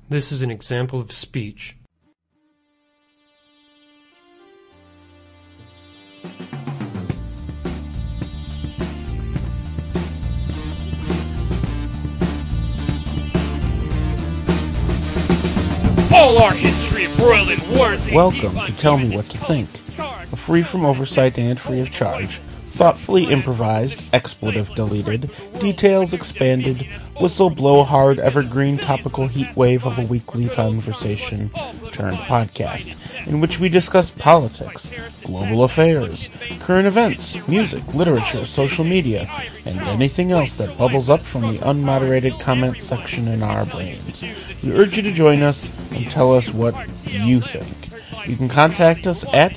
This is an example of speech. All our history embroiled in wars. Welcome to Tell Me What to Think, a free from oversight and free of charge, thoughtfully improvised, expletive deleted, details expanded, whistle blow hard, evergreen topical heat wave of a weekly conversation turned podcast, in which we discuss politics, global affairs, current events, music, literature, social media, and anything else that bubbles up from the unmoderated comment section in our brains. We urge you to join us and tell us what you think. You can contact us at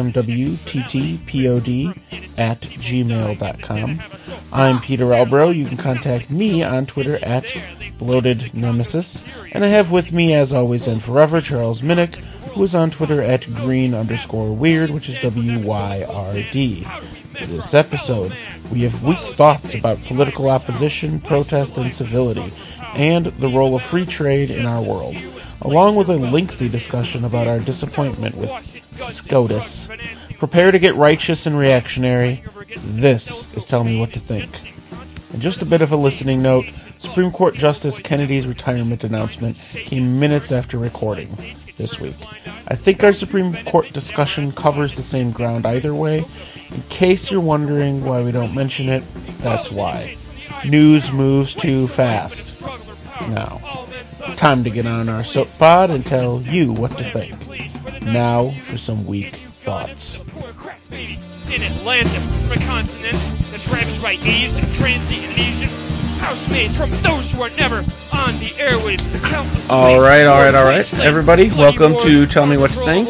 tmwttpod@gmail.com. I'm Peter Albro. You can contact me on Twitter at Bloated Nemesis. And I have with me, as always and forever, Charles Minnick, who is on Twitter at green_weird, which is WYRD. For this episode, we have weak thoughts about political opposition, protest, and civility, and the role of free trade in our world, along with a lengthy discussion about our disappointment with SCOTUS. Prepare to get righteous and reactionary. This is Tell Me What to Think. And just a bit of a listening note, Supreme Court Justice Kennedy's retirement announcement came minutes after recording this week. I think our Supreme Court discussion covers the same ground either way. In case you're wondering why we don't mention it, that's why. News moves too fast. Now, time to get on our soapbod and tell you what to think. Now for some weak thoughts. In Atlanta, from a continent that's ravaged by AIDS and transient Asian housemates from those who are never on the airwaves. The countless All right. Everybody, welcome to Tell Me What to Think.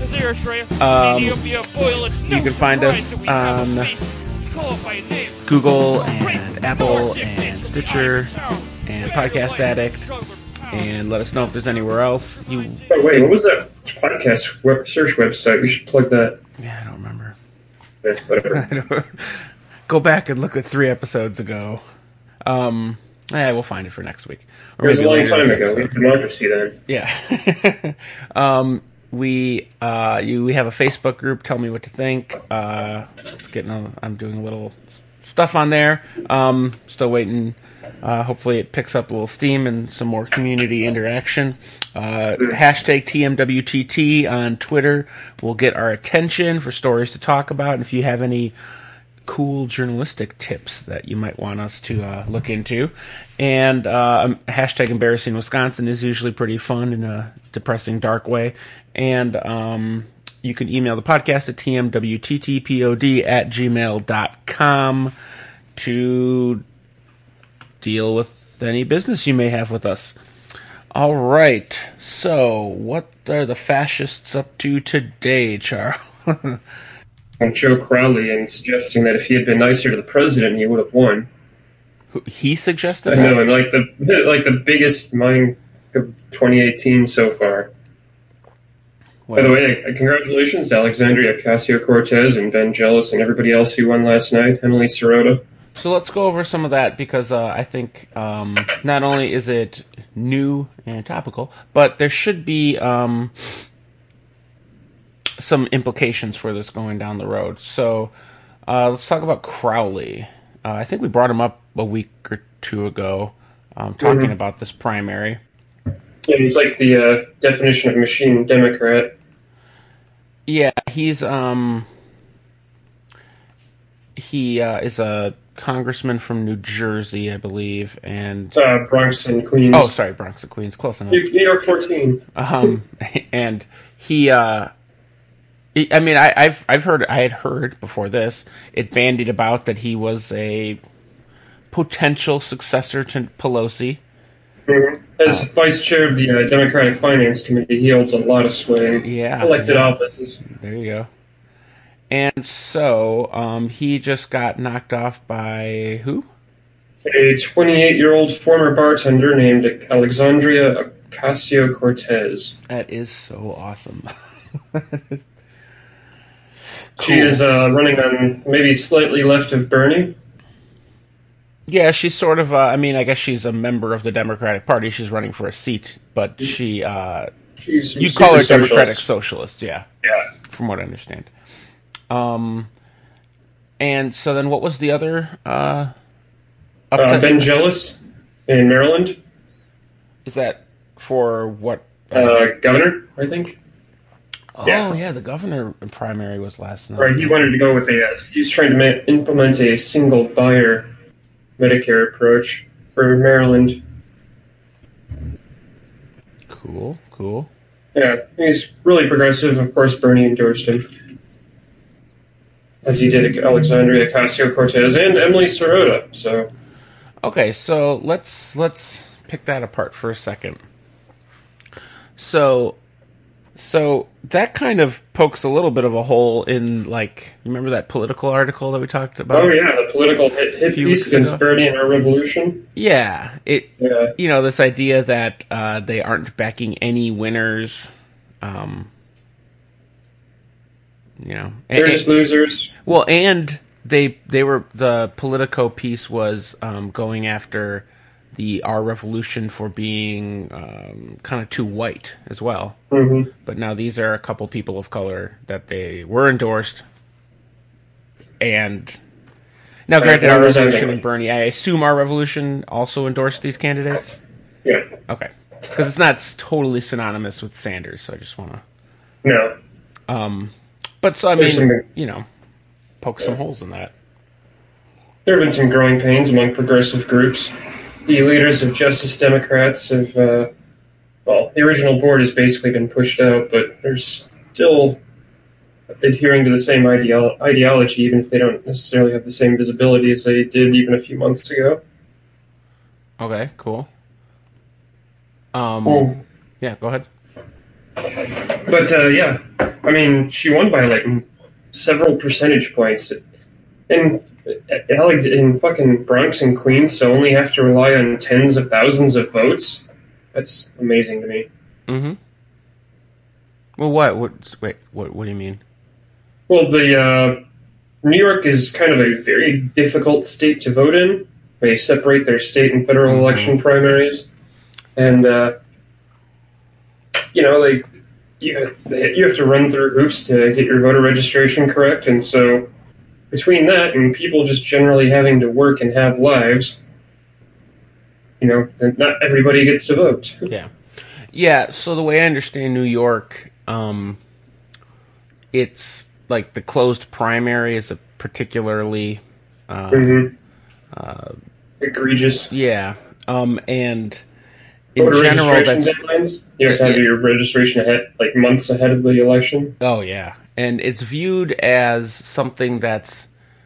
You can find us on Google and Apple and Stitcher and Podcast Addict. And let us know if there's anywhere else. Wait, what was that podcast search website? We should plug that. Yeah, I don't remember. Yeah, whatever. Go back and look at 3 episodes ago. We'll find it for next week. It was a long time ago. We had democracy then. Yeah. We have a Facebook group. Tell Me What to Think. I'm doing a little stuff on there. Still waiting. Hopefully it picks up a little steam and some more community interaction. Hashtag TMWTT on Twitter will get our attention for stories to talk about. And if you have any cool journalistic tips that you might want us to look into. And hashtag Embarrassing Wisconsin is usually pretty fun in a depressing, dark way. And you can email the podcast at tmwttpod@gmail.com to deal with any business you may have with us. All right. So, what are the fascists up to today, Charles? Joe Crowley, and suggesting that if he had been nicer to the president, he would have won. He suggested I that? know, and like the biggest mind of 2018 so far. Well, by the way, congratulations to Alexandria Ocasio-Cortez and Ben Jealous and everybody else who won last night. Emily Sirota. So let's go over some of that because I think not only is it new and topical, but there should be some implications for this going down the road. So let's talk about Crowley. I think we brought him up a week or 2 ago talking about this primary. Yeah, he's like the definition of machine Democrat. Yeah, he's he is a congressman from New Jersey, I believe, and Bronx and Queens. Oh, sorry, Bronx and Queens, close enough. New York 14. And he, I mean, I had heard before this, it bandied about that he was a potential successor to Pelosi. Mm-hmm. As vice chair of the Democratic Finance Committee, he holds a lot of sway in elected offices. There you go. And so, he just got knocked off by who? A 28-year-old former bartender named Alexandria Ocasio-Cortez. That is so awesome. She is running on maybe slightly left of Bernie. Yeah, she's sort of. I mean, I guess she's a member of the Democratic Party. She's running for a seat, but she. You call her Democratic Socialist, yeah. Yeah. From what I understand. And so then, what was the other upset? Ben Jealous in Maryland. Is that for what? Governor, I think. Oh, yeah, the governor primary was last night. Right, he wanted to go with he's trying to implement a single buyer Medicare approach for Maryland. Cool. Yeah, he's really progressive. Of course, Bernie endorsed him, as he did Alexandria Ocasio-Cortez and Emily Sirota. So, okay, so let's pick that apart for a second. So that kind of pokes a little bit of a hole in, like, you remember that Political article that we talked about? Oh yeah, the Political hit piece against Bernie and our revolution. Yeah, you know, this idea that they aren't backing any winners. You know, they're just losers. Well, and they were, the Politico piece was going after our revolution for being kind of too white as well. Mm-hmm. But now these are a couple people of color that they were endorsed. And now, granted, our revolution and Bernie, I assume our revolution also endorsed these candidates? Yeah. Okay. Because it's not totally synonymous with Sanders, so I just want to... No. But so, I mean, you know, poke some holes in that. There have been some growing pains among progressive groups. The leaders of Justice Democrats have, the original board has basically been pushed out, but they're still adhering to the same ideology, even if they don't necessarily have the same visibility as they did even a few months ago. Okay, cool. Yeah, go ahead. But, yeah, I mean, she won by, like, several percentage points. And in fucking Bronx and Queens, so only have to rely on tens of thousands of votes. That's amazing to me. Mm-hmm. Well, what do you mean? Well, New York is kind of a very difficult state to vote in. They separate their state and federal election primaries, and you know, you have to run through hoops to get your voter registration correct, and so. Between that and people just generally having to work and have lives, you know, not everybody gets to vote. Yeah, so the way I understand New York, it's like the closed primary is a particularly... egregious. Yeah, and in voter general, that's... deadlines? You have to have your registration ahead, like months ahead of the election? Oh, yeah. And it's viewed as something that's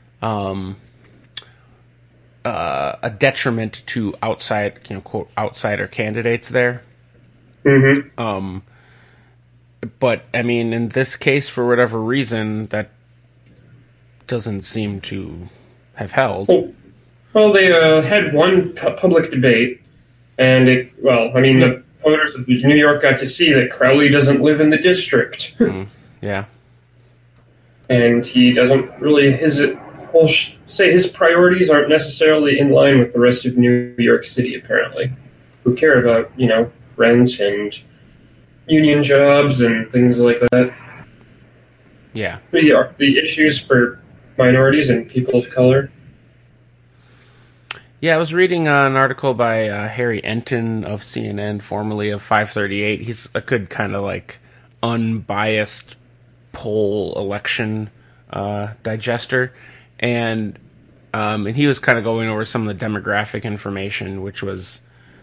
a detriment to quote, outsider candidates there. Mm-hmm. But, I mean, in this case, for whatever reason, that doesn't seem to have held. Well, they had one public debate, and the voters of New York got to see that Crowley doesn't live in the district. Yeah. And he doesn't really, his priorities aren't necessarily in line with the rest of New York City, apparently, who care about, you know, rent and union jobs and things like that. Yeah. The issues for minorities and people of color. Yeah, I was reading an article by Harry Enton of CNN, formerly of 538. He's a good kind of like unbiased poll election digester, and he was kind of going over some of the demographic information, which was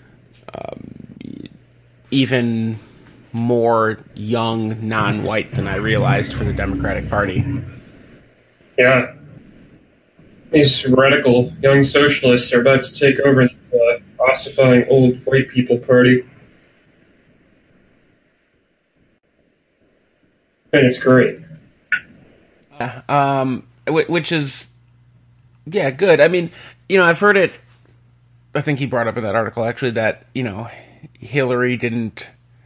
even more young, non-white than I realized for the Democratic Party. Yeah. These radical young socialists are about to take over the ossifying old white people party. And it's great. Which is, yeah, good. I mean, you know, I've heard it, I think he brought up in that article, actually, that, you know, Hillary didn't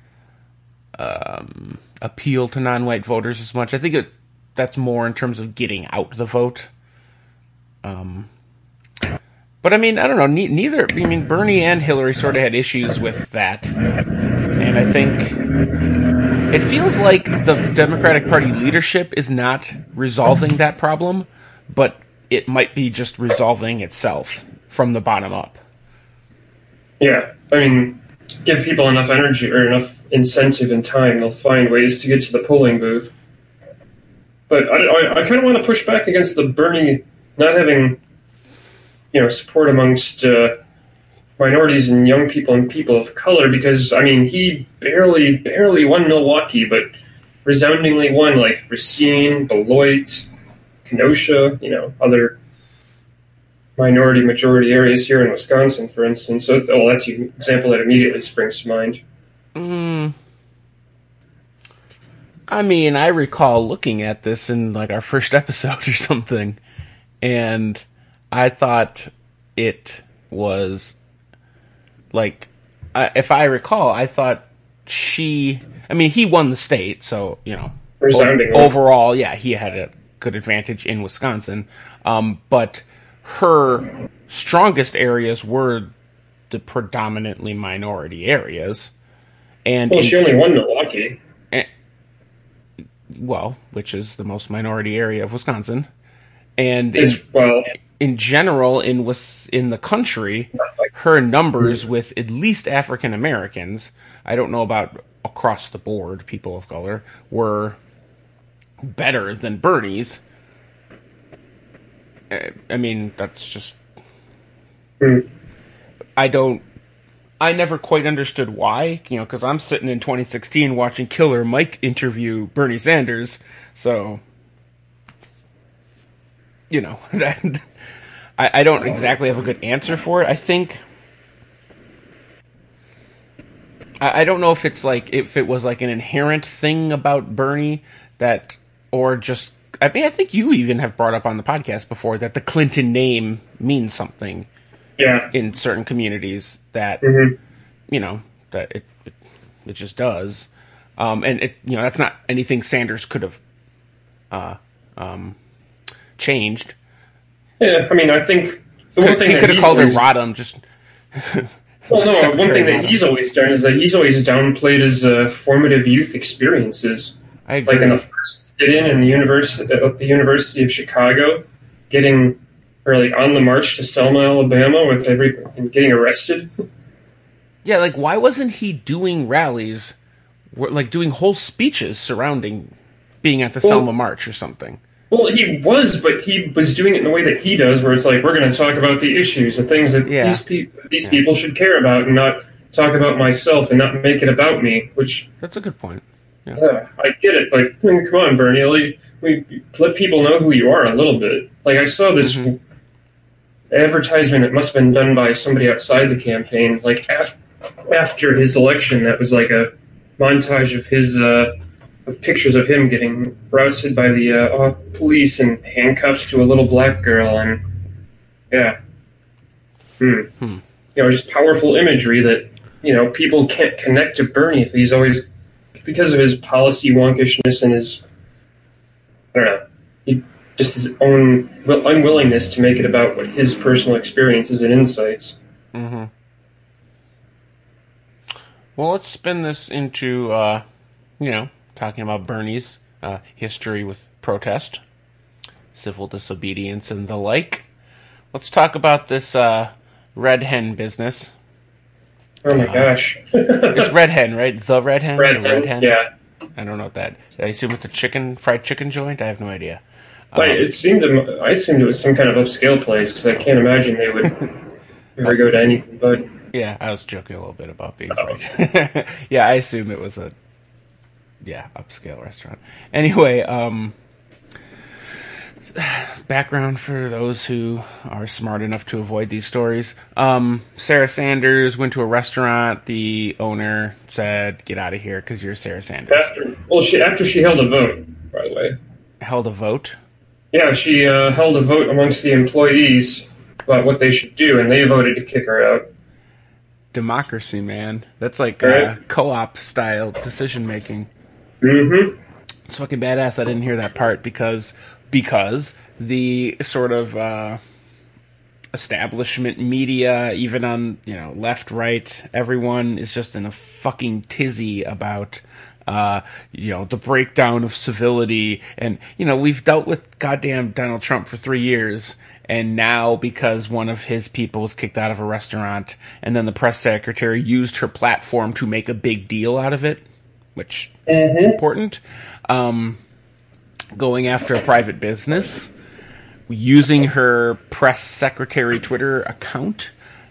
appeal to non-white voters as much. I think that's more in terms of getting out the vote. But I mean, I don't know. Neither. I mean, Bernie and Hillary sort of had issues with that, and I think it feels like the Democratic Party leadership is not resolving that problem, but it might be just resolving itself from the bottom up. Yeah, I mean, give people enough energy or enough incentive and time, they'll find ways to get to the polling booth. But I kind of want to push back against the Bernie not having, support amongst minorities and young people and people of color, because, I mean, he barely won Milwaukee, but resoundingly won, like, Racine, Beloit, Kenosha, other minority-majority areas here in Wisconsin, for instance. So, that's an example that immediately springs to mind. I mean, I recall looking at this in, like, our first episode or something, and I thought it was, like, if I recall, I thought he won the state, so, overall, yeah, he had a good advantage in Wisconsin, but her strongest areas were the predominantly minority areas. And she only won Milwaukee. Which is the most minority area of Wisconsin. And in general, in the country, her numbers with at least African Americans, I don't know about across the board, people of color, were better than Bernie's. I mean, that's just... I never quite understood why, because I'm sitting in 2016 watching Killer Mike interview Bernie Sanders, so, I don't exactly have a good answer for it. I think, I don't know if it was like an inherent thing about Bernie or just, I mean, I think you even have brought up on the podcast before that the Clinton name means something. Yeah. In certain communities that, that it just does. And that's not anything Sanders could have, changed. Yeah. I mean, I think the one thing he could have called her Rodham, just. Well, no, one thing that he's always done is that he's always downplayed his formative youth experiences. I agree. Like in the first sit-in in the University of Chicago, getting on the march to Selma, Alabama, and getting arrested. Yeah, like, why wasn't he doing rallies, like, doing whole speeches surrounding being at the Selma March or something? Well, he was, but he was doing it in the way that he does, where it's like, we're going to talk about the issues, the things that these people should care about, and not talk about myself, and not make it about me, which... That's a good point. Yeah, I get it, but come on, Bernie, let people know who you are a little bit. Like, I saw this... advertisement that must have been done by somebody outside the campaign, like after his election, that was like a montage of his of pictures of him getting rousted by the police and handcuffed to a little black girl, and just powerful imagery that people can't connect to Bernie if he's always, because of his policy wonkishness and his, I don't know, just his own unwillingness to make it about what his personal experiences and insights. Mm-hmm. Well, let's spin this into, talking about Bernie's history with protest, civil disobedience, and the like. Let's talk about this Red Hen business. Oh my gosh. It's Red Hen, right? The Red Hen? Red Hen? Yeah. I don't know what that is. I assume it's a fried chicken joint? I have no idea. I assumed it was some kind of upscale place, because I can't imagine they would ever go to anything but. Yeah, I was joking a little bit about being fried. Yeah, I assume it was a upscale restaurant. Anyway, background for those who are smart enough to avoid these stories. Sarah Sanders went to a restaurant. The owner said, "Get out of here, because you're Sarah Sanders." After she held a vote, by the way. Held a vote? Yeah, she held a vote amongst the employees about what they should do, and they voted to kick her out. Democracy, man. That's like co-op style decision making. Mm-hmm. It's fucking badass. I didn't hear that part because the sort of establishment media, even on, left, right, everyone is just in a fucking tizzy about, the breakdown of civility. And, we've dealt with goddamn Donald Trump for 3 years. And now, because one of his people was kicked out of a restaurant, and then the press secretary used her platform to make a big deal out of it, which is important, going after a private business, using her press secretary Twitter account,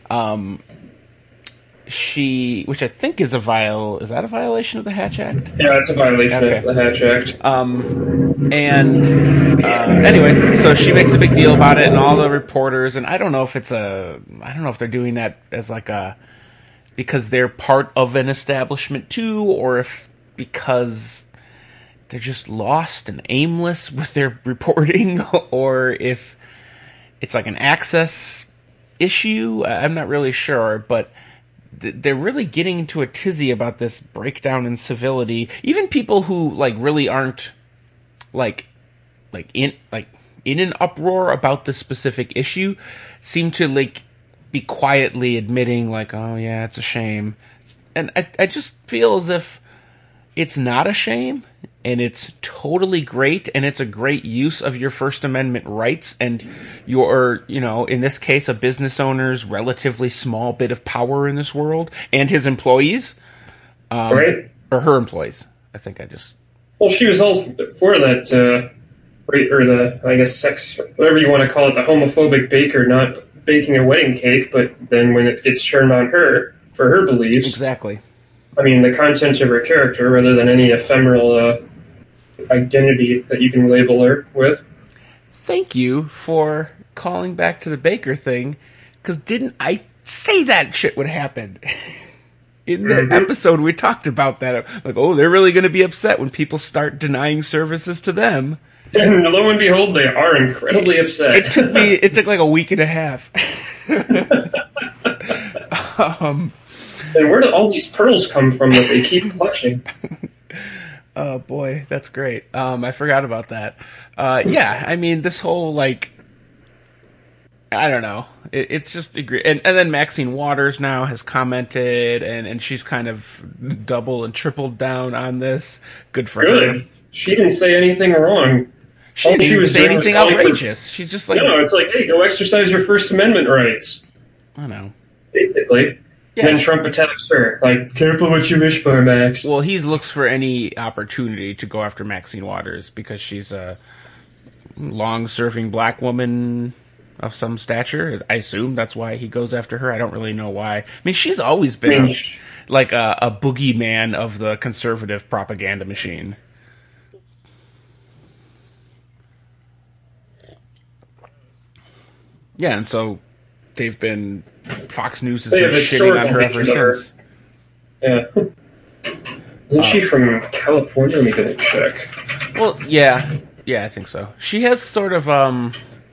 which I think is is that a violation of the Hatch Act? Yeah, it's a violation of the Hatch Act. Anyway, so she makes a big deal about it, and all the reporters, and I don't know if they're doing that as because they're part of an establishment too, or if because they're just lost and aimless with their reporting, or if it's like an access issue. I'm not really sure, but they're really getting into a tizzy about this breakdown in civility. Even people who really aren't in an uproar about the specific issue seem to be quietly admitting oh yeah, it's a shame. And I just feel as if it's not a shame, and it's totally great, and it's a great use of your First Amendment rights and your, in this case, a business owner's relatively small bit of power in this world, and his employees, right? Or her employees. I think I just... Well, she was all for that, or the, I guess, sex, whatever you want to call it, the homophobic baker not baking a wedding cake, but then when it gets turned on her for her beliefs... Exactly. I mean, the content of her character, rather than any ephemeral identity that you can label her with. Thank you for calling back to the Baker thing, because didn't I say that shit would happen? In the episode, we talked about that. They're really going to be upset when people start denying services to them. And lo and behold, they are incredibly upset. It took a week and a half. And where do all these pearls come from that they keep clutching? Oh boy, that's great. I forgot about that. Yeah, I mean, this whole I don't know. It's just and then Maxine Waters now has commented, and she's kind of double and tripled down on this. Good for her. She didn't say anything wrong. She didn't say anything outrageous. She's just no, it's hey, go exercise your First Amendment rights. I know. Basically. Yeah. Then Trump attacks her. Careful what you wish for, Max. Well, he looks for any opportunity to go after Maxine Waters because she's a long-serving black woman of some stature. I assume that's why he goes after her. I don't really know why. I mean, she's always been a boogeyman of the conservative propaganda machine. Yeah, and so Fox News has been shitting on her ever since. Yeah. Isn't she from California? Let me get a check. Well, yeah. Yeah, I think so. She has sort of, how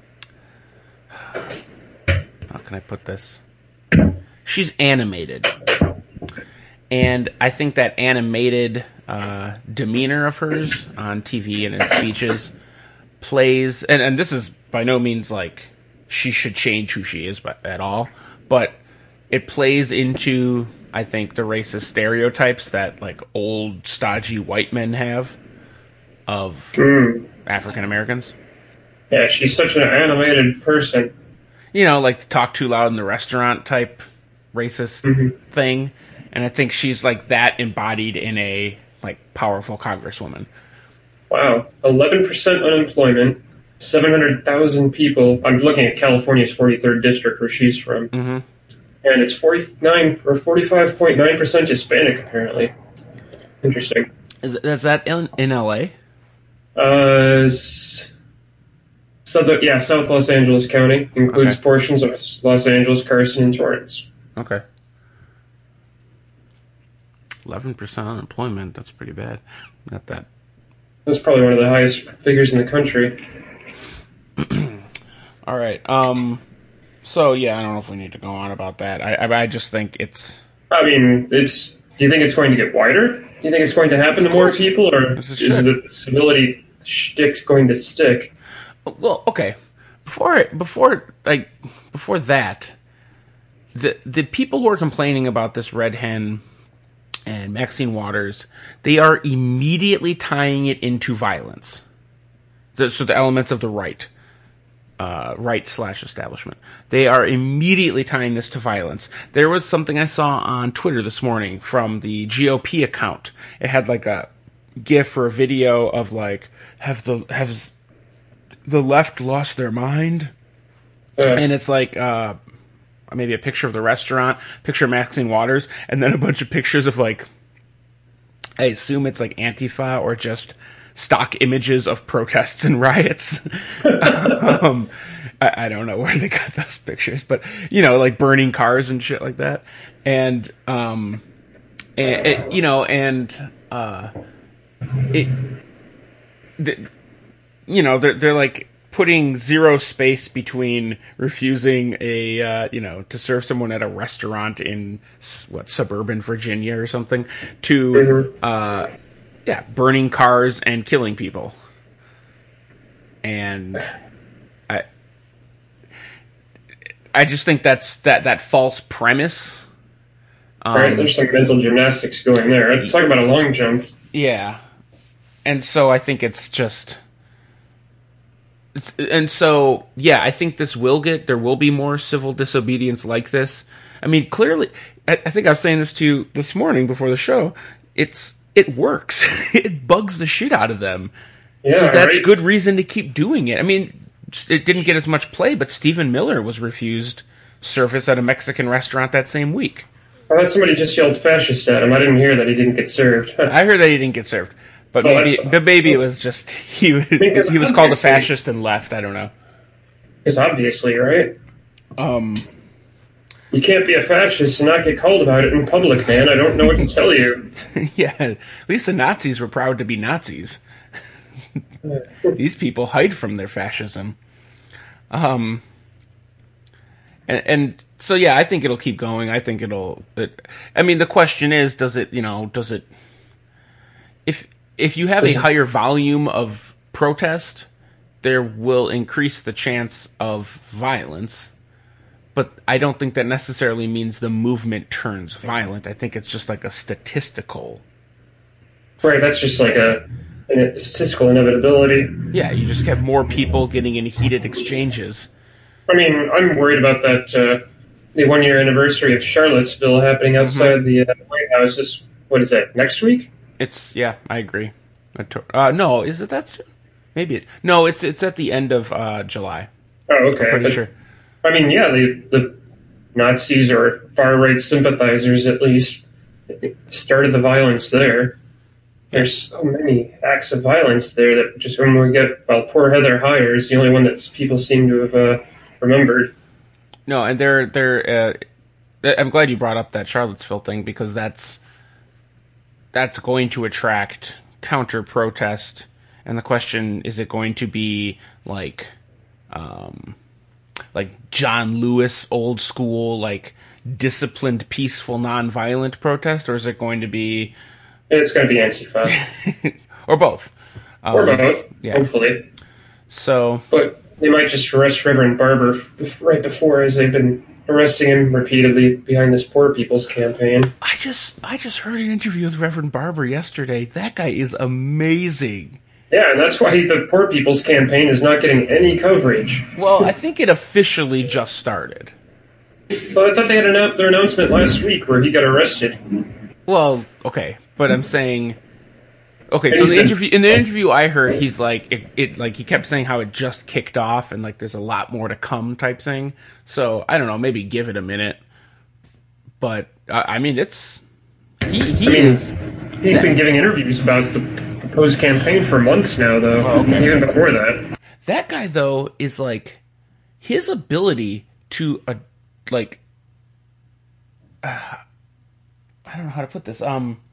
can I put this? She's animated. And I think that animated demeanor of hers on TV and in speeches plays, and this is by no means she should change who she is at all, but it plays into, I think, the racist stereotypes that old stodgy white men have of African Americans. Yeah, she's such an animated person. Talk too loud in the restaurant type racist thing, and I think she's that embodied in a powerful congresswoman. Wow, 11% unemployment. 700,000 people. I'm looking at California's 43rd district where she's from. And it's 49 or 45.9% Hispanic, apparently. Interesting. Is that in LA? South Los Angeles County. Includes portions of Los Angeles, Carson, and Torrance. Okay. 11% unemployment. That's pretty bad. Not that. That's probably one of the highest figures in the country. All right. So yeah, I don't know if we need to go on about that. I just think it's. I mean, do you think it's going to get wider? Do you think it's going to happen to more people, or is the civility shtick going to stick? Well, okay. before that, the people who are complaining about this Red Hen and Maxine Waters, they are immediately tying it into violence. So the elements of the right/establishment. They are immediately tying this to violence. There was something I saw on Twitter this morning from the GOP account. It had like a GIF or a video of like, has the left lost their mind? And it's like maybe a picture of the restaurant, picture of Maxine Waters, and then a bunch of pictures of like, I assume it's like Antifa or just stock images of protests and riots. I don't know where they got those pictures, but like burning cars and shit like that. And they're like putting zero space between refusing to serve someone at a restaurant in suburban Virginia or something to burning cars and killing people. And I just think that's that false premise. Right, there's some mental gymnastics going there. Talk about a long jump. Yeah. And so I think it's just... And so, yeah, I think there will be more civil disobedience like this. I mean, clearly, I think I was saying this to you this morning before the show, it works. It bugs the shit out of them. Yeah, so that's good reason to keep doing it. I mean, it didn't get as much play, but Stephen Miller was refused service at a Mexican restaurant that same week. I thought somebody just yelled fascist at him. I didn't hear that he didn't get served. I heard that he didn't get served. But maybe it was just he was called a fascist and left. I don't know. Because obviously, right? You can't be a fascist and not get called about it in public, man. I don't know what to tell you. Yeah, at least the Nazis were proud to be Nazis. These people hide from their fascism. And so yeah, I think it'll keep going. I think I mean, the question is, does it? If you have a higher volume of protest, there will increase the chance of violence. But I don't think that necessarily means the movement turns violent. I think it's just like a statistical... Right, that's just like a statistical inevitability. Yeah, you just have more people getting in heated exchanges. I mean, I'm worried about that, the one-year anniversary of Charlottesville happening outside the White House. What is that, next week? I agree. No, is it that soon? Maybe. No, it's at the end of July. Oh, okay. I'm pretty sure. I mean, yeah, the Nazis or far-right sympathizers, at least, started the violence there. There's so many acts of violence there that just when we get, poor Heather Heyer is the only one that people seem to have remembered. No, and I'm glad you brought up that Charlottesville thing, because that's going to attract counter-protest, and the question, is it going to be like John Lewis, old school, like disciplined, peaceful, non-violent protest, or is it going to be... It's going to be Antifa. Or both. Or both, yeah. Hopefully. So... But they might just arrest Reverend Barber right before, as they've been arresting him repeatedly behind this Poor People's campaign. I just heard an interview with Reverend Barber yesterday. That guy is amazing. Yeah, and that's why the Poor People's campaign is not getting any coverage. Well, I think it officially just started. Well, I thought they had their announcement last week where he got arrested. Well, okay, but I'm saying... Okay, so in the interview I heard, he's like, he kept saying how it just kicked off and like there's a lot more to come type thing. So I don't know, maybe give it a minute. But I mean, he's been giving interviews about the proposed campaign for months now, though. Oh, okay. Even before that. That guy though is like his ability to I don't know how to put this.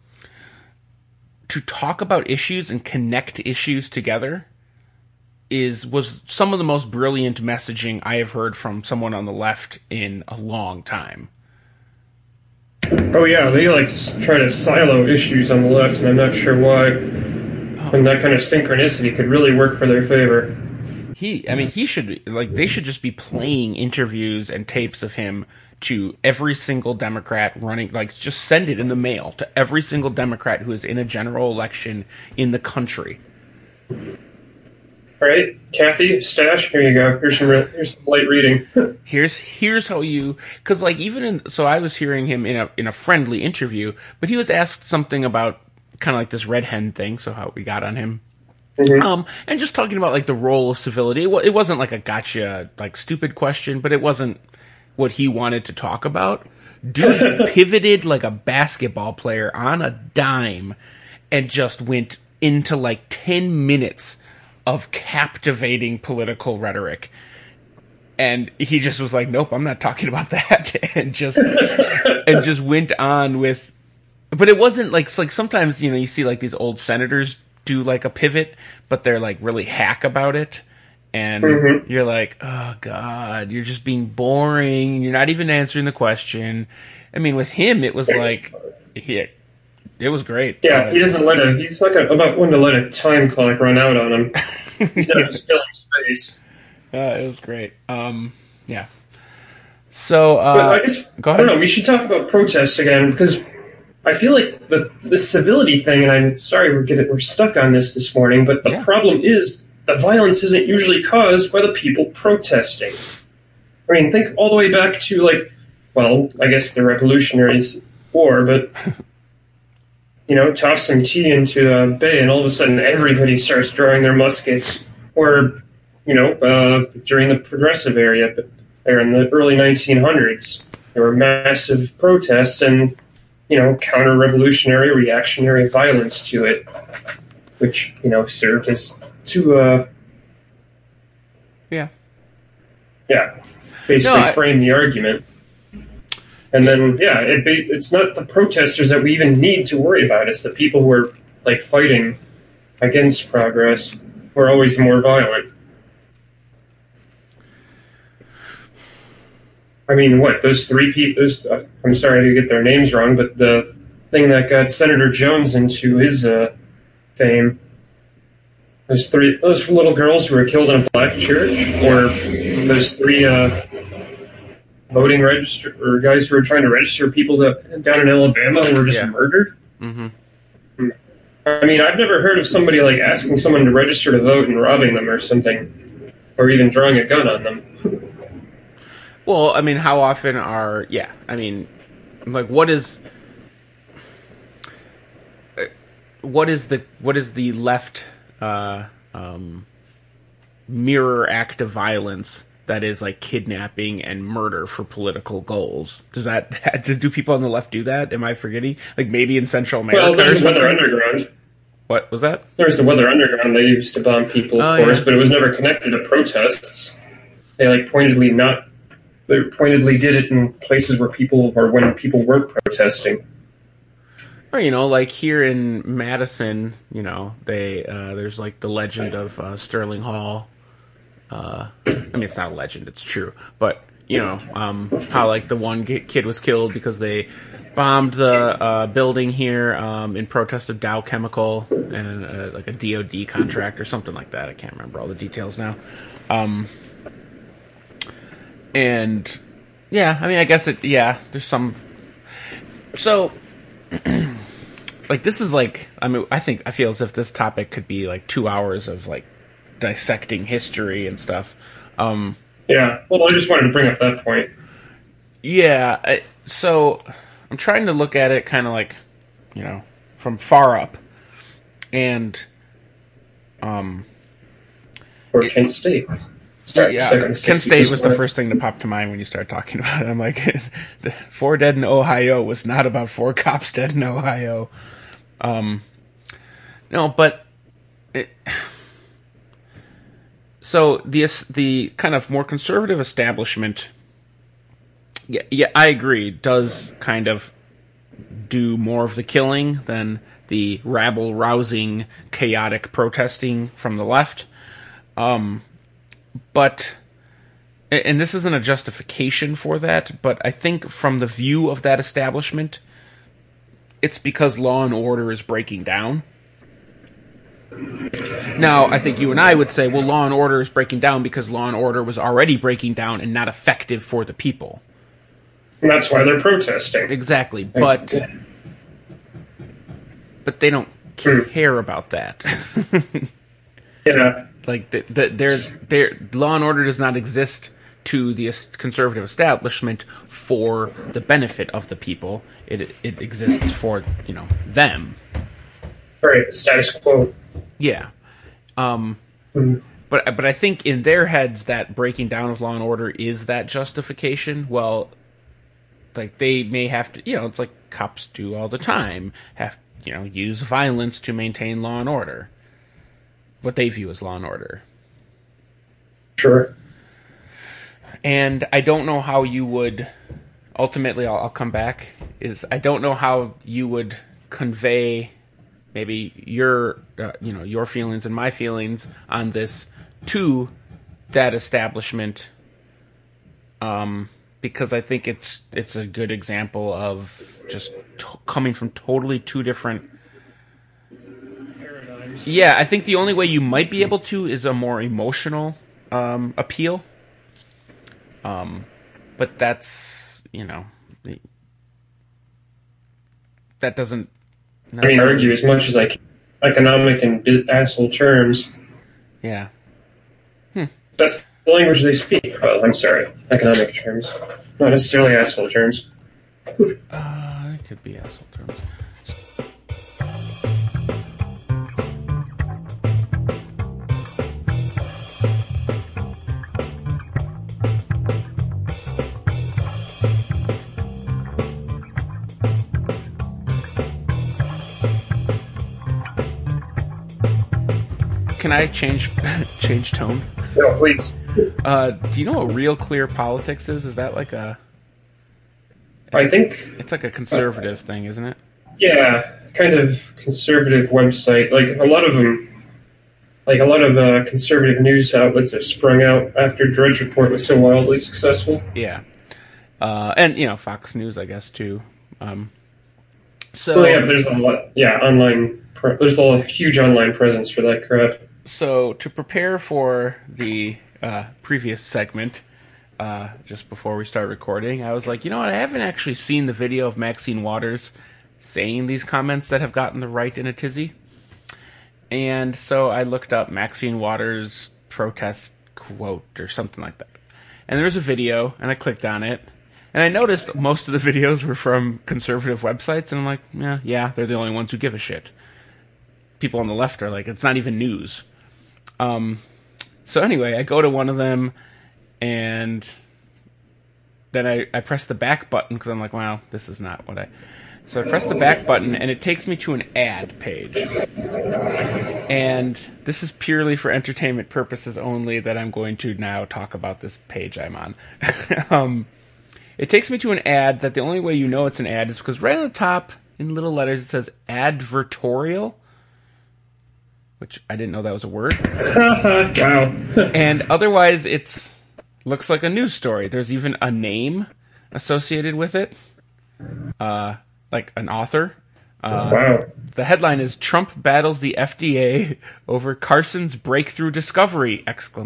To talk about issues and connect issues together was some of the most brilliant messaging I have heard from someone on the left in a long time. Oh yeah, they try to silo issues on the left, and I'm not sure why. And that kind of synchronicity could really work for their favor. he should, like, they should just be playing interviews and tapes of him to every single Democrat running, like, just send it in the mail to every single Democrat who is in a general election in the country. All right, Kathy, Stash, here you go. Here's some light reading. Here's how you, because, like, so I was hearing him in a friendly interview, but he was asked something about kind of like this red hen thing, so how we got on him. Mm-hmm. And just talking about, like, the role of civility. It wasn't like a gotcha, like, stupid question, but it wasn't what he wanted to talk about. Dude pivoted like a basketball player on a dime and just went into like 10 minutes of captivating political rhetoric. And he just was like, nope, I'm not talking about that. and just went on with, but it wasn't like sometimes, you see like these old senators do like a pivot, but they're like really hack about it. And you're like, oh God, you're just being boring. You're not even answering the question. I mean, with him, it was like, it was great. Yeah, he's like about one to let a time clock run out on him. He's not just filling space. It was great. Yeah. So, but go ahead. I don't know, we should talk about protests again, because I feel like the civility thing, and I'm sorry we're stuck on this morning, but the problem is, the violence isn't usually caused by the people protesting. I mean, think all the way back to, like, well, I guess the Revolutionary War, but, toss some tea into a bay and all of a sudden everybody starts drawing their muskets. Or, during the Progressive era, there in the early 1900s, there were massive protests and, counter-revolutionary, reactionary violence to it, which, served as to basically frame the argument. And then it's not the protesters that we even need to worry about. It's the people who are like fighting against progress who are always more violent. I mean, those three people, I'm sorry to get their names wrong, but the thing that got Senator Jones into his fame, those little girls who were killed in a black church, or those three voting register or guys who were trying to register people down in Alabama who were just murdered. Mm-hmm. I mean, I've never heard of somebody like asking someone to register to vote and robbing them or something, or even drawing a gun on them. Well, I mean, how often what is the left mirror act of violence that is like kidnapping and murder for political goals? Do people on the left do that? Am I forgetting? Like maybe in Central America? Well, there's the Weather Underground. What was that? There's the Weather Underground. They used to bomb people, of course, but it was never connected to protests. They pointedly did it in places when people weren't protesting. Or, like here in Madison, there's like the legend of Sterling Hall. I mean, it's not a legend, it's true. But, how like the one kid was killed because they bombed the building here in protest of Dow Chemical and like a DOD contract or something like that. I can't remember all the details now. And, I mean, I guess there's some... So... like this is like, I mean, I feel as if this topic could be like 2 hours of like dissecting history and stuff. Well, I just wanted to bring up that point. So I'm trying to look at it kind of like, from far up, and or Kent State. Kent State was the first thing that popped to mind when you started talking about it. I'm like, the 4 dead in Ohio was not about 4 cops dead in Ohio. No, but so the kind of more conservative establishment, I agree, does kind of do more of the killing than the rabble-rousing, chaotic protesting from the left. But, and this isn't a justification for that, but I think from the view of that establishment, it's because law and order is breaking down. Now, I think you and I would say, well, Law and Order is breaking down because Law and Order was already breaking down and not effective for the people. And that's why they're protesting. Exactly, but they don't care about that. Yeah. Like, Law and Order does not exist to the conservative establishment for the benefit of the people. It exists for, them. Right, the status quo. Yeah. But I think in their heads that breaking down of Law and Order is that justification. Well, like, they may have to, it's like cops do all the time, use violence to maintain law and order. What they view as law and order. Sure. And I don't know how you would, ultimately, I'll come back, I don't know how you would convey maybe your feelings and my feelings on this to that establishment, because I think it's a good example of just coming from totally two different paradigms. Yeah, I think the only way you might be able to is a more emotional appeal. But that's, that doesn't necessarily argue as much as I can, economic and asshole terms. Yeah. That's the language they speak. Well, I'm sorry, economic terms, not necessarily asshole terms. It could be asshole terms. Can I change tone? No, please. Do you know what Real Clear Politics is? Is that like I think it's like a conservative thing, isn't it? Yeah, kind of conservative website. Like a lot of conservative news outlets have sprung out after Drudge Report was so wildly successful. Yeah, and Fox News, I guess, too. So yeah, there's a lot. Yeah, online. There's a huge online presence for that crap. So to prepare for the previous segment, just before we start recording, I was like, you know what? I haven't actually seen the video of Maxine Waters saying these comments that have gotten the right in a tizzy. And so I looked up Maxine Waters protest quote or something like that. And there was a video, and I clicked on it. And I noticed most of the videos were from conservative websites, and I'm like, yeah, they're the only ones who give a shit. People on the left are like, it's not even news. So anyway, I go to one of them, and then I press the back button, because I'm like, wow, this is not what I... So I press the back button, and it takes me to an ad page. And this is purely for entertainment purposes only that I'm going to now talk about this page I'm on. It takes me to an ad that the only way you know it's an ad is because right on the top, in little letters, it says advertorial, which I didn't know that was a word. Wow. And otherwise, it's looks like a news story. There's even a name associated with it, like an author. Wow. The headline is Trump battles the FDA over Carson's breakthrough discovery! !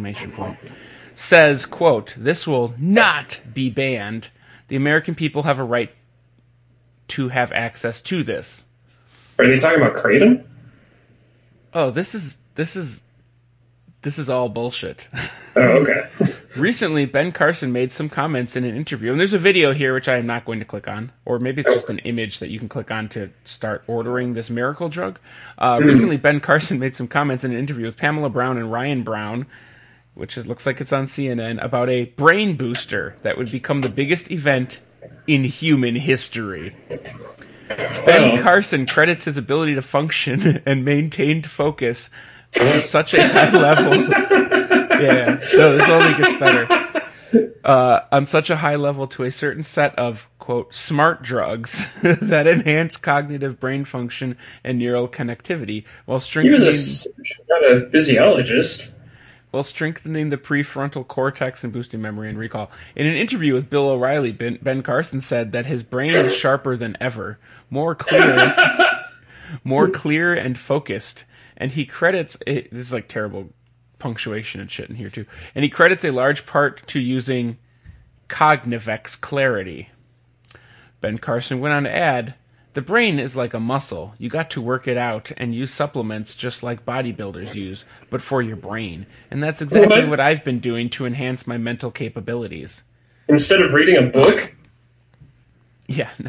Says, quote, this will not be banned. The American people have a right to have access to this. Are they talking about Kratom? Oh, this is all bullshit. Oh, okay. Recently, Ben Carson made some comments in an interview, and there's a video here which I am not going to click on, or maybe it's just an image that you can click on to start ordering this miracle drug. Recently, Ben Carson made some comments in an interview with Pamela Brown and Ryan Brown, which looks like it's on CNN, about a brain booster that would become the biggest event in human history. Ben Carson credits his ability to function and maintained focus on such a high level. Yeah, no, this only gets better. On such a high level to a certain set of, quote, smart drugs that enhance cognitive brain function and neural connectivity while strengthening... He was not a physiologist. While strengthening the prefrontal cortex and boosting memory and recall. In an interview with Bill O'Reilly, Ben Carson said that his brain is sharper than ever, more clear and focused, And he credits this is like terrible punctuation and shit in here too. And he credits a large part to using Cognivex Clarity. Ben Carson went on to add, "The brain is like a muscle. You got to work it out and use supplements just like bodybuilders use, but for your brain. And that's exactly what I've been doing to enhance my mental capabilities." Instead of reading a book? Yeah, no.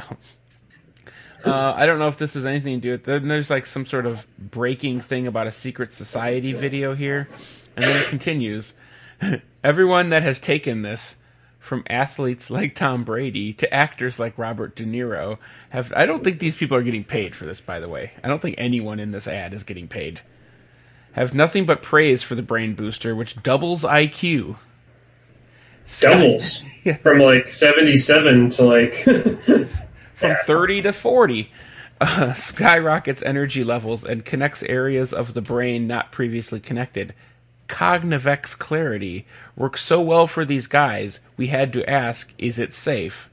I don't know if this has anything to do with... Then there's like some sort of breaking thing about a secret society video here. And then it continues. "Everyone that has taken this, from athletes like Tom Brady to actors like Robert De Niro, have... I don't think these people are getting paid for this, by the way. I don't think anyone in this ad is getting paid. Have nothing but praise for the brain booster, which doubles IQ. Doubles? Yes. From like 77 to like... From 30 to 40. Skyrockets energy levels and connects areas of the brain not previously connected. Cognivex Clarity works so well for these guys, we had to ask, is it safe?"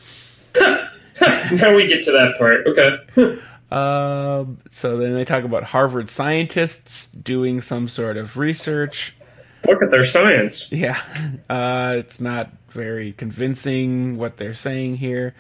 Now we get to that part. Okay. So then they talk about Harvard scientists doing some sort of research. Look at their science. Yeah. It's not very convincing what they're saying here.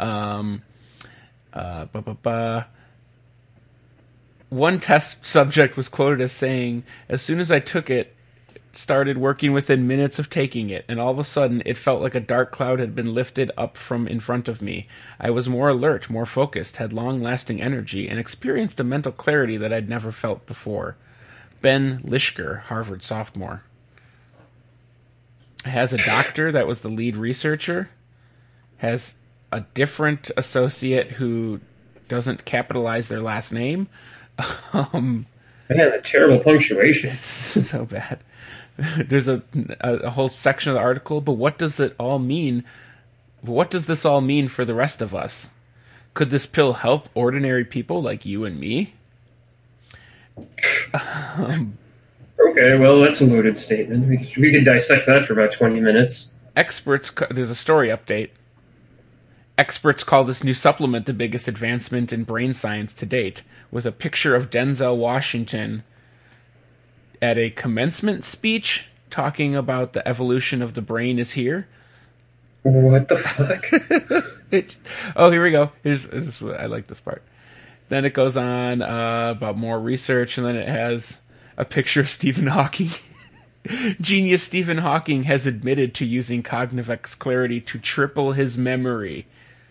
One test subject was quoted as saying, "As soon as I took it, started working within minutes of taking it, and all of a sudden it felt like a dark cloud had been lifted up from in front of me. I was more alert, more focused, had long-lasting energy, and experienced a mental clarity that I'd never felt before." Ben Lishker, Harvard sophomore. Has a doctor that was the lead researcher. Has a different associate who doesn't capitalize their last name. Man, a terrible punctuation. So bad. There's a whole section of the article, but what does it all mean? What does this all mean for the rest of us? Could this pill help ordinary people like you and me? Okay, well, that's a loaded statement. We could dissect that for about 20 minutes. There's a story update. Experts call this new supplement the biggest advancement in brain science to date, with a picture of Denzel Washington at a commencement speech talking about the evolution of the brain is here. What the fuck? Oh, here we go. I like this part. Then it goes on about more research, and then it has a picture of Stephen Hawking. Genius Stephen Hawking has admitted to using Cognivex Clarity to triple his memory.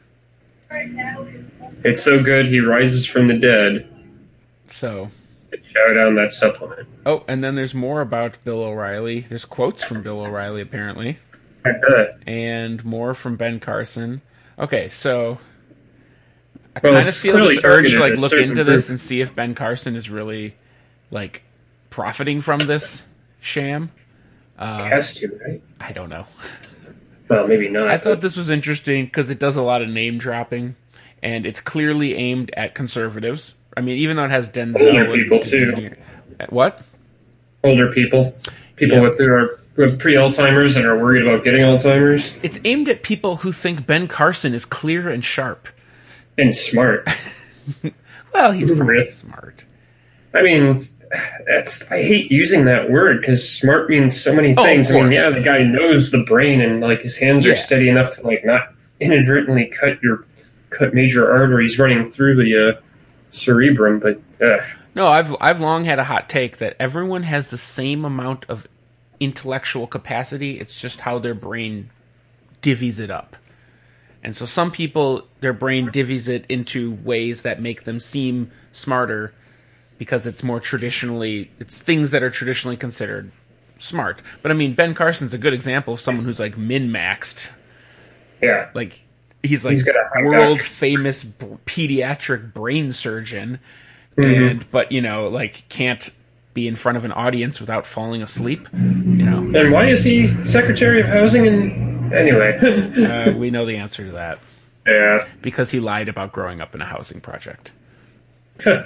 It's so good he rises from the dead. So, shout out that supplement. Oh, and then there's more about Bill O'Reilly. There's quotes from Bill O'Reilly, apparently. I bet. And more from Ben Carson. Okay, so I Well, kind of it's feel clearly this urge to targeted at a look certain into this group. and see if Ben Carson is really profiting from this sham. Has to, right? I don't know. Well, maybe not. I thought this was interesting because it does a lot of name dropping, and it's clearly aimed at conservatives. I mean, even though it has Denzel. Older people, too. What? Older people. People who have pre-Alzheimer's and are worried about getting Alzheimer's. It's aimed at people who think Ben Carson is clear and sharp. And smart. Well, he's pretty smart. I mean, I hate using that word because smart means so many things. I mean, yeah, the guy knows the brain and his hands are steady enough to not inadvertently cut major arteries running through the cerebrum. But no, I've long had a hot take that everyone has the same amount of intellectual capacity. It's just how their brain divvies it up. And so some people, their brain divvies it into ways that make them seem smarter because it's things that are traditionally considered smart. But I mean, Ben Carson's a good example of someone who's min-maxed. Yeah. He's got a world famous pediatric brain surgeon, but can't be in front of an audience without falling asleep. And why is he Secretary of Housing? Anyway, we know the answer to that. Yeah, because he lied about growing up in a housing project. So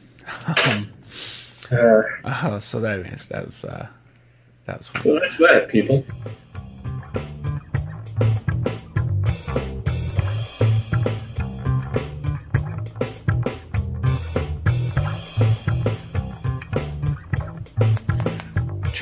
that was fun. So that's that, people.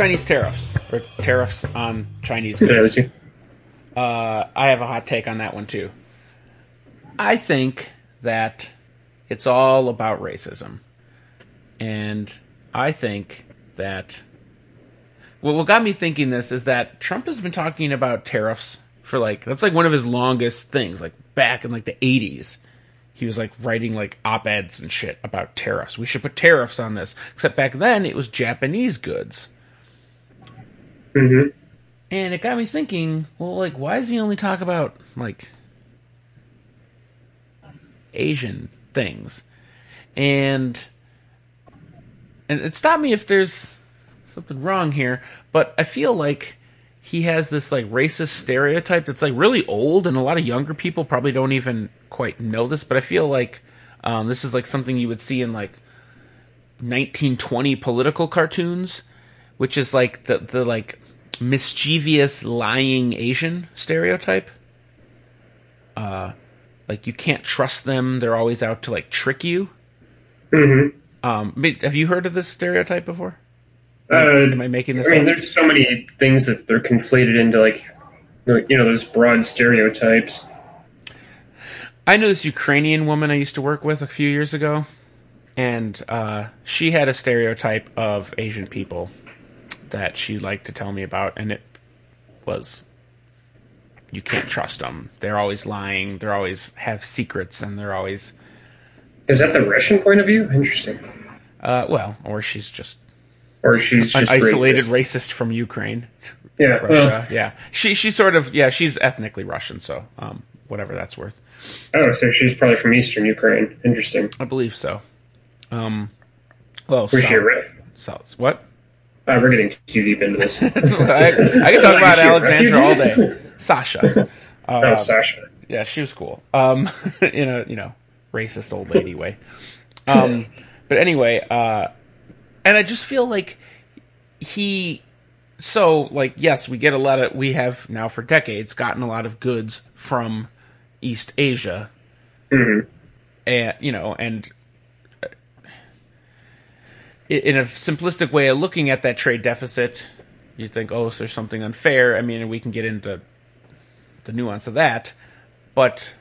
Chinese tariffs, or tariffs on Chinese goods. I have a hot take on that one, too. I think that it's all about racism. And I think that... Well, what got me thinking this is that Trump has been talking about tariffs for, like... That's, like, one of his longest things. Like, back in, like, the 80s. He was, like, writing, like, op-eds and shit about tariffs. We should put tariffs on this. Except back then, it was Japanese goods. Mm-hmm. And it got me thinking, well, like, why does he only talk about, like, Asian things? And it stopped me if there's something wrong here, but I feel like he has this, like, racist stereotype that's, like, really old, and a lot of younger people probably don't even quite know this, but I feel like this is, like, something you would see in, like, 1920 political cartoons, which is, like, the like, mischievous, lying Asian stereotype. Like, you can't trust them, they're always out to, like, trick you. Mm-hmm. Have you heard of this stereotype before? Am I making this up? There's so many things that they're conflated into, like, you know, those broad stereotypes. I know this Ukrainian woman I used to work with a few years ago, and she had a stereotype of Asian people that she liked to tell me about, and it was, you can't trust them. They're always lying, they always have secrets, and they're always... Is that the Russian point of view? Interesting. Well, or she's just an isolated racist from Ukraine. Yeah, Russia. Yeah. She's sort of, yeah, she's ethnically Russian, so whatever that's worth. Oh, so she's probably from Eastern Ukraine. Interesting. I believe so. Well, was she a ref? What? We're getting too deep into this. I can talk about Alexandra all day. Sasha. Sasha. Yeah, she was cool. In a, racist old lady way. But anyway, and I just feel like yes, we have now for decades gotten a lot of goods from East Asia. Mm-hmm. And, in a simplistic way of looking at that trade deficit, you think, oh, so there's something unfair. I mean, and we can get into the nuance of that, but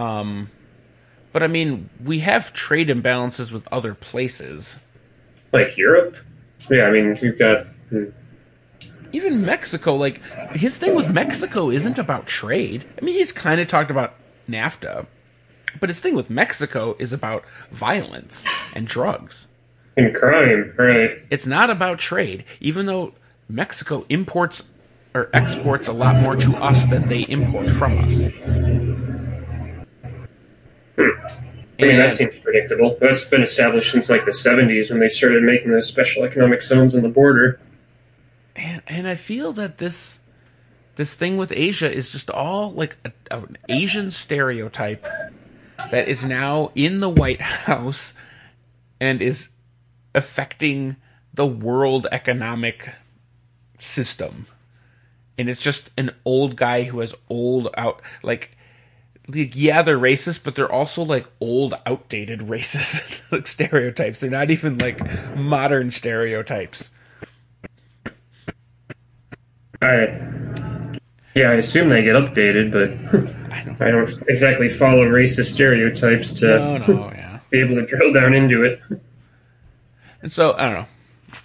I mean, we have trade imbalances with other places. Like Europe? Yeah, I mean, you've got... Even Mexico, like, his thing with Mexico isn't about trade. I mean, he's kind of talked about NAFTA, but his thing with Mexico is about violence and drugs. And crime, right. It's not about trade, even though Mexico imports or exports a lot more to us than they import from us. I mean, that seems predictable. That's been established since, like, the 70s when they started making those special economic zones on the border. And I feel that this thing with Asia is just all, like, an Asian stereotype that is now in the White House and is affecting the world economic system. And it's just an old guy who has yeah, they're racist, but they're also, like, old, outdated racist like stereotypes. They're not even, like, modern stereotypes. I assume they get updated, but I don't exactly follow racist stereotypes to be able to drill down into it. And so, I don't know.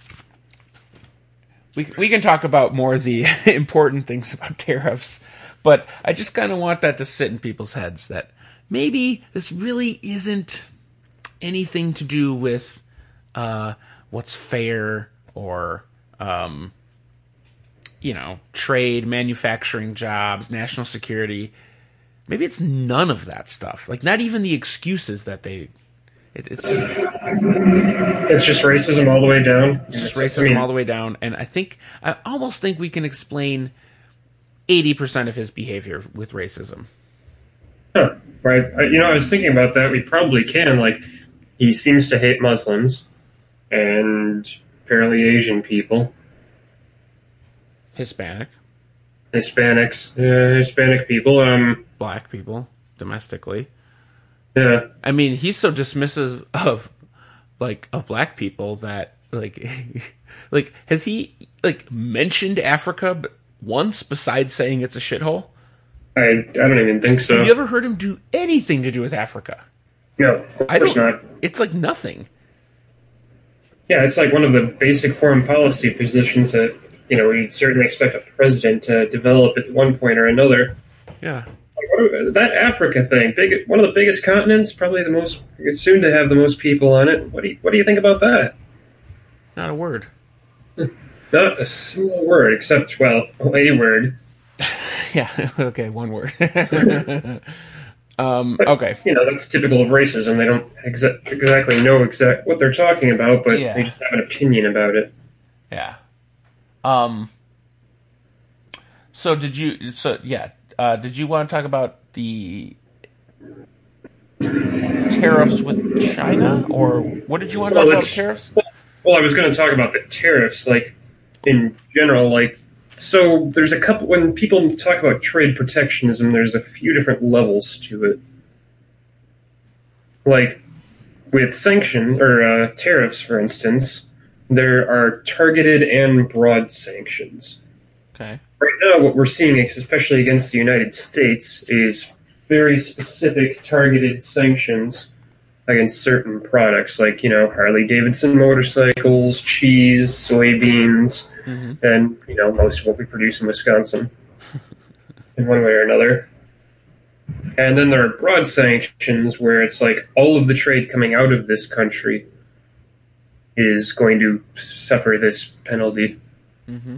We can talk about more of the important things about tariffs, but I just kind of want that to sit in people's heads that maybe this really isn't anything to do with what's fair or, trade, manufacturing jobs, national security. Maybe it's none of that stuff. Like, not even the excuses that they... It's just racism all the way down. It's just racism all the way down. And I almost think we can explain 80% of his behavior with racism. Huh. Right. I was thinking about that. We probably can. Like, he seems to hate Muslims and apparently Asian people. Hispanics, Hispanic people. Black people, domestically. Yeah. I mean, he's so dismissive of black people that, like, has he mentioned Africa but once besides saying it's a shithole? I don't even think so. Have you ever heard him do anything to do with Africa? No, of course not. It's like nothing. Yeah, it's like one of the basic foreign policy positions that, we'd certainly expect a president to develop at one point or another. Yeah. That Africa thing, one of the biggest continents, probably the most soon to have the most people on it. What do you think about that? Not a word. Not a single word, except, a word. Yeah, okay, one word. Okay. That's typical of racism. They don't exactly know what they're talking about, but they just have an opinion about it. Yeah. So did you want to talk about the tariffs with China, or what did you want to talk about tariffs? Well, I was going to talk about the tariffs, in general, so there's a couple, when people talk about trade protectionism, there's a few different levels to it. With tariffs, for instance, there are targeted and broad sanctions. Okay. Right now, what we're seeing, especially against the United States, is very specific targeted sanctions against certain products, Harley-Davidson motorcycles, cheese, soybeans, and, most of what we produce in Wisconsin in one way or another. And then there are broad sanctions where it's all of the trade coming out of this country is going to suffer this penalty. Mm-hmm.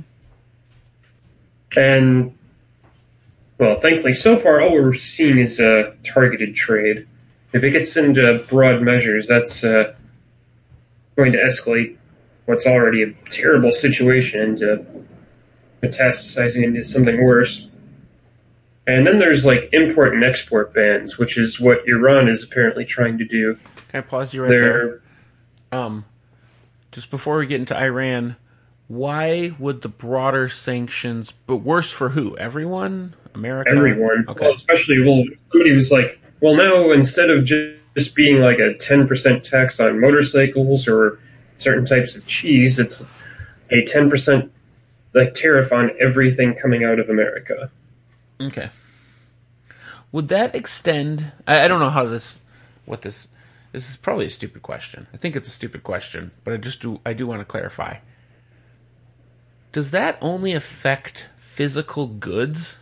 And, thankfully, so far, all we're seeing is targeted trade. If it gets into broad measures, that's going to escalate what's already a terrible situation into metastasizing into something worse. And then there's import and export bans, which is what Iran is apparently trying to do. Can I pause you right there? Just before we get into Iran, why would the broader sanctions, but worse for who? Everyone? America? Everyone. Okay. Well, especially, somebody was now instead of just being a 10% tax on motorcycles or certain types of cheese, it's a 10% tariff on everything coming out of America. Okay. Would that extend? I don't know this is probably a stupid question. I think it's a stupid question, but I do want to clarify. Does that only affect physical goods?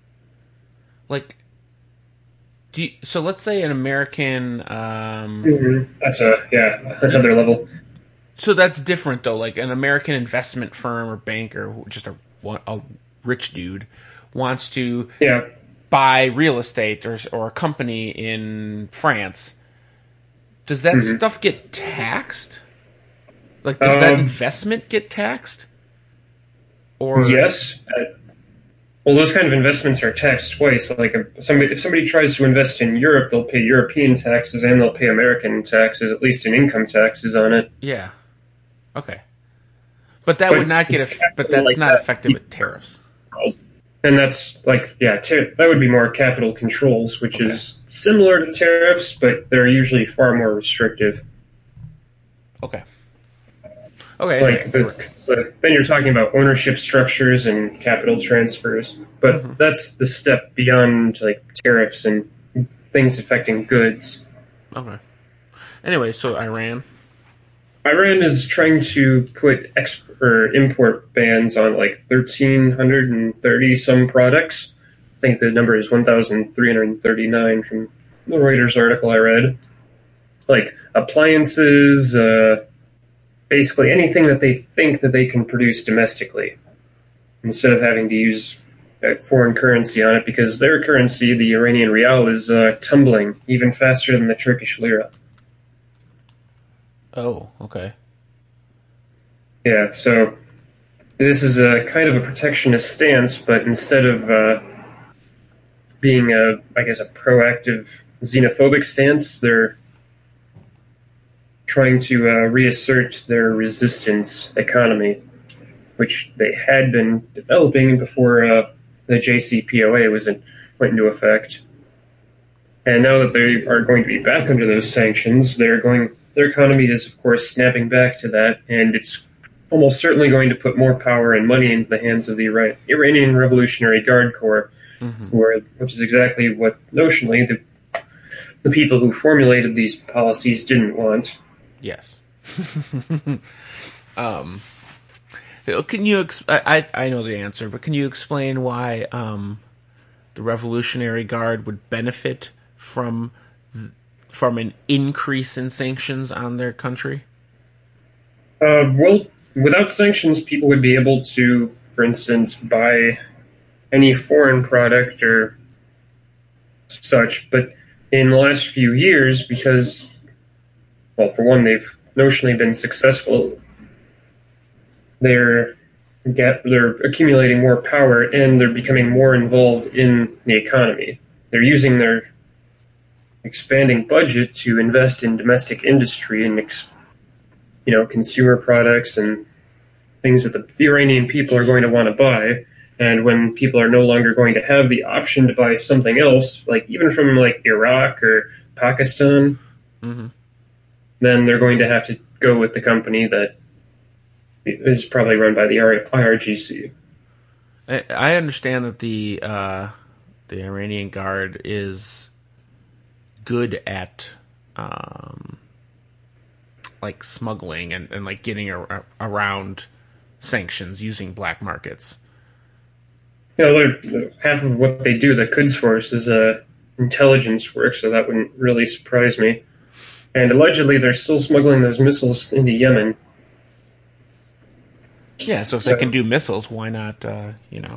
So let's say an American. That's another level. So that's different though. An American investment firm or bank or just a rich dude wants to buy real estate or a company in France. Does that stuff get taxed? Does that investment get taxed? Or yes. Those kind of investments are taxed twice. If somebody tries to invest in Europe, they'll pay European taxes and they'll pay American taxes, at least in income taxes on it. Yeah. Okay. But would not get but that's not effective with tariffs. And that's that would be more capital controls, which is similar to tariffs, but they're usually far more restrictive. Okay. Okay. Then you're talking about ownership structures and capital transfers, but that's the step beyond tariffs and things affecting goods. Okay. Anyway, so Iran is trying to put import bans on 1,330 some products. I think the number is 1,339 from the Reuters article I read. Appliances, basically anything that they think that they can produce domestically, instead of having to use foreign currency on it, because their currency, the Iranian rial, is tumbling even faster than the Turkish lira. Oh, okay. Yeah, so this is a kind of a protectionist stance, but instead of being a proactive xenophobic stance, they're trying to reassert their resistance economy, which they had been developing before the JCPOA went into effect. And now that they are going to be back under those sanctions, their economy is, of course, snapping back to that, and it's almost certainly going to put more power and money into the hands of the Iranian Revolutionary Guard Corps, which is exactly what notionally the people who formulated these policies didn't want. Yes. Can you? I know the answer, but can you explain why the Revolutionary Guard would benefit from an increase in sanctions on their country? Well, without sanctions, people would be able to, for instance, buy any foreign product or such. But in the last few years, because, well, for one, they've notionally been successful, they're accumulating more power and they're becoming more involved in the economy. They're using their expanding budget to invest in domestic industry and consumer products and things that the Iranian people are going to want to buy. And when people are no longer going to have the option to buy something else, like even from like Iraq or Pakistan, then they're going to have to go with the company that is probably run by the IRGC. I understand that the Iranian Guard is good at like smuggling and like getting around sanctions using black markets. Half of what they do, the Quds Force, is intelligence work, so that wouldn't really surprise me. And allegedly, they're still smuggling those missiles into Yemen. Yeah, so if they can do missiles, why not? Well,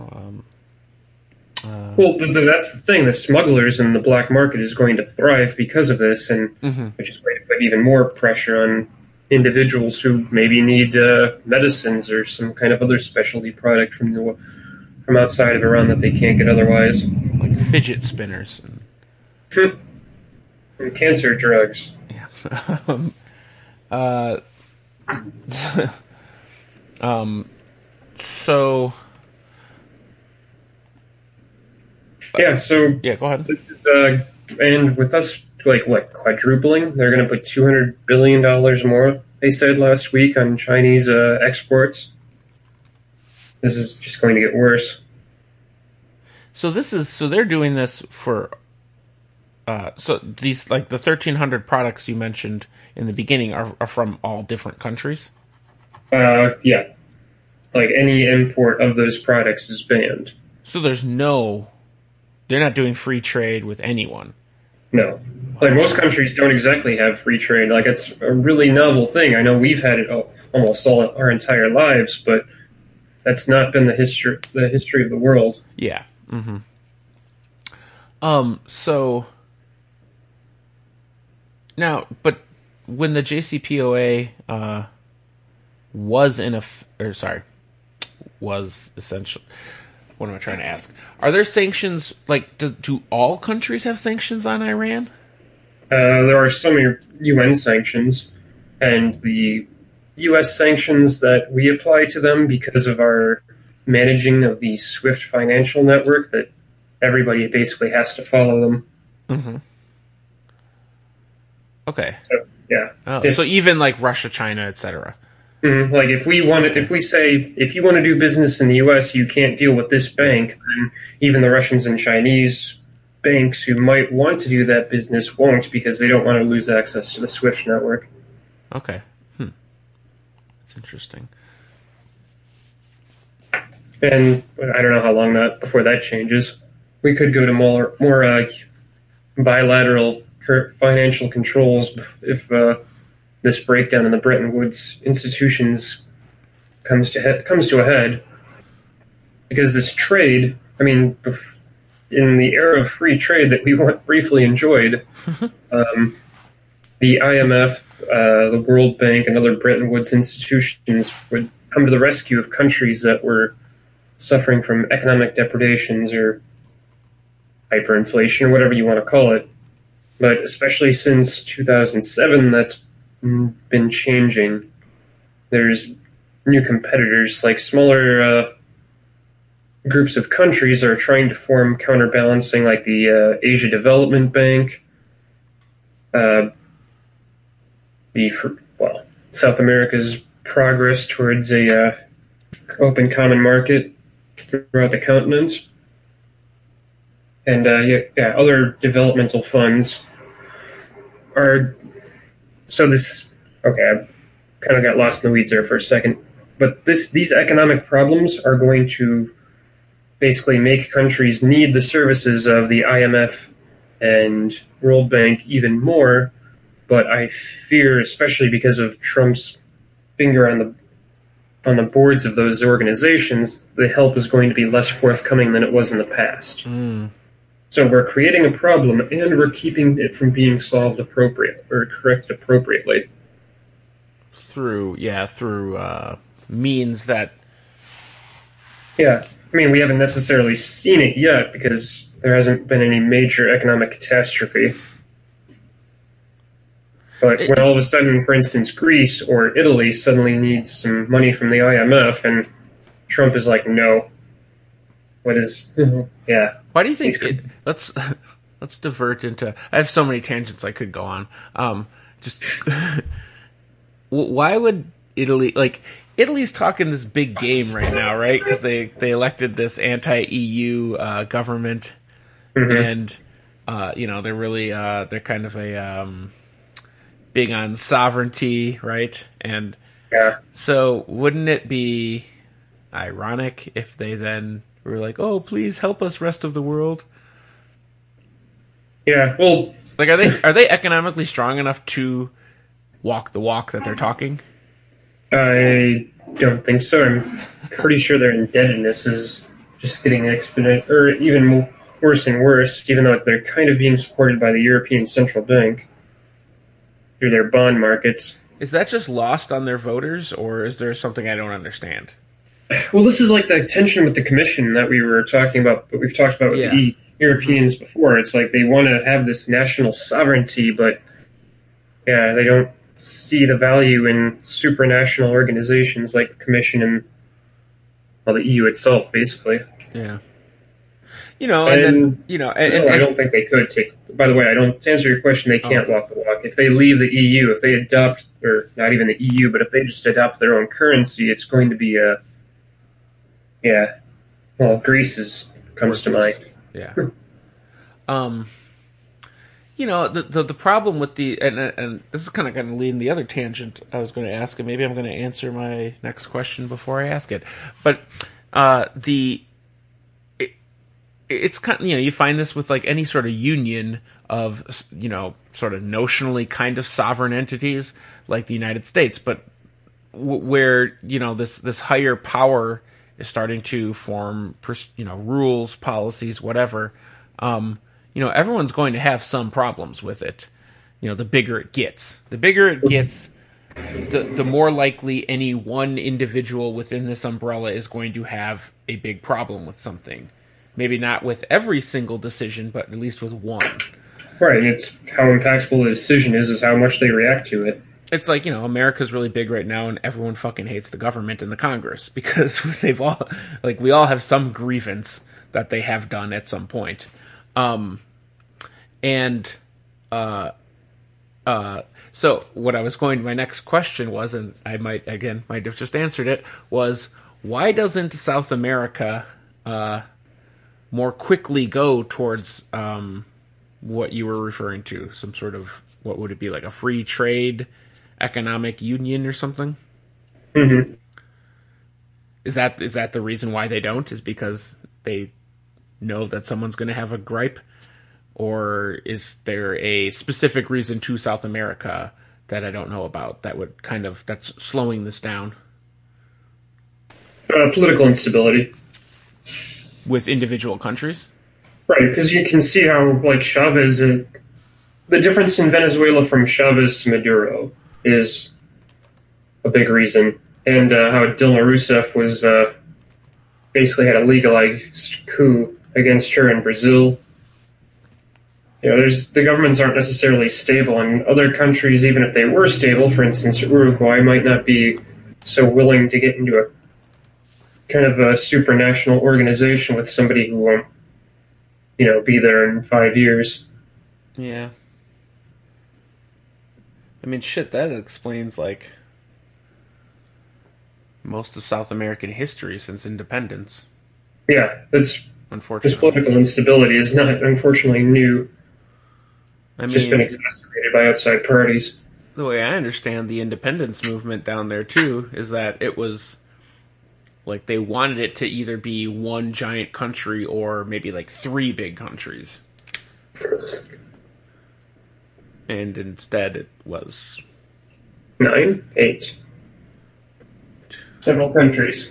that's the thing. The smugglers in the black market is going to thrive because of this, and which is going to put even more pressure on individuals who maybe need medicines or some kind of other specialty product from outside of Iran that they can't get otherwise, like fidget spinners and cancer drugs. Yeah. So. Yeah, go ahead. This is, and with us, quadrupling, they're going to put $200 billion more, they said last week, on Chinese exports. This is just going to get worse. So they're doing this for, so these, like the 1,300 products you mentioned in the beginning are from all different countries? Yeah. Like any import of those products is banned. So they're not doing free trade with anyone. No. Like most countries don't exactly have free trade. Like it's a really novel thing. I know we've had it almost all our entire lives, but that's not been the history of the world. Yeah. So now, but when the JCPOA was essential. What am I trying to ask? Are there sanctions? Like, do all countries have sanctions on Iran? There are some UN sanctions, and the U.S. sanctions that we apply to them because of our managing of the SWIFT financial network, that everybody basically has to follow them. Okay. So, yeah. So even like Russia, China, etc. Like if we say, if you want to do business in the U.S., you can't deal with this bank, then even the Russians and Chinese banks who might want to do that business won't, because they don't want to lose access to the SWIFT network. Okay. That's interesting. And I don't know how long before that changes. We could go to more bilateral financial controls if this breakdown in the Bretton Woods institutions comes to a head, because this trade, I mean, in the era of free trade that we briefly enjoyed, the IMF, the World Bank, and other Bretton Woods institutions would come to the rescue of countries that were suffering from economic depredations or hyperinflation or whatever you want to call it. But especially since 2007, that's been changing. There's new competitors, like smaller groups of countries are trying to form counterbalancing, like the Asia Development Bank, South America's progress towards a open common market throughout the continent. And other developmental funds are... So this... Okay, I kind of got lost in the weeds there for a second. But these economic problems are going to basically make countries need the services of the IMF and World Bank even more. But I fear, especially because of Trump's finger on the boards of those organizations, the help is going to be less forthcoming than it was in the past. So we're creating a problem, and we're keeping it from being solved corrected appropriately. Through means that... Yeah, I mean, we haven't necessarily seen it yet because there hasn't been any major economic catastrophe. But when all of a sudden, for instance, Greece or Italy suddenly needs some money from the IMF, and Trump is like, no. What is... Yeah. Why do you think... Let's divert into... I have so many tangents I could go on. Why would Italy... Like, Italy's talking this big game right now, right? Because they elected this anti-EU government. And, they're really... they're kind of a... big on sovereignty, right? And so wouldn't it be ironic if they then were like, oh, please help us, rest of the world? Yeah, well... Like, are they economically strong enough to walk the walk that they're talking? I don't think so. I'm pretty sure their indebtedness is just getting exponential, or even worse and worse, even though they're kind of being supported by the European Central Bank through their bond markets. Is that just lost on their voters, or is there something I don't understand? Well, this is like the tension with the Commission that we were talking about, but we've talked about with the Europeans before. It's like they want to have this national sovereignty, but they don't see the value in supranational organizations like the Commission and the EU itself, basically. Yeah. I don't think they could take... By the way, to answer your question, they can't walk the walk. If they leave the EU, if they adopt, or not even the EU, but if they just adopt their own currency, it's going to be Greece comes to mind. Yeah. The problem with the... And this is kind of going to lead in the other tangent I was going to ask, and maybe I'm going to answer my next question before I ask it. But it's kind of, you find this with like any sort of union of, sort of notionally kind of sovereign entities like the United States, but where, this higher power is starting to form, rules, policies, whatever. Everyone's going to have some problems with it. The bigger it gets. The bigger it gets, the more likely any one individual within this umbrella is going to have a big problem with something. Maybe not with every single decision, but at least with one. Right, it's how impactful the decision is how much they react to it. It's like, America's really big right now, and everyone fucking hates the government and the Congress, because we all have some grievance that they have done at some point. So what I was my next question was, and I might have just answered it, was why doesn't South America, more quickly go towards what you were referring to, some sort of, what would it be, like a free trade economic union or something? Mm-hmm. Is that the reason why they don't? Is because they know that someone's going to have a gripe? Or is there a specific reason to South America that I don't know about that's slowing this down? Political instability. With individual countries? Right, because you can see how, Chavez... the difference in Venezuela from Chavez to Maduro is a big reason. And how Dilma Rousseff was basically had a legalized coup against her in Brazil. The governments aren't necessarily stable, and other countries, even if they were stable, for instance, Uruguay might not be so willing to get into a kind of a supranational organization with somebody who won't, be there in 5 years. Yeah. I mean, shit, that explains, most of South American history since independence. Yeah, this Unfortunately. political instability is not, unfortunately, new. It's just been exacerbated by outside parties. The way I understand the independence movement down there, too, is that it was, like, they wanted it to either be one giant country or maybe, like, 3 big countries. And instead it was... 9? 8. Several countries.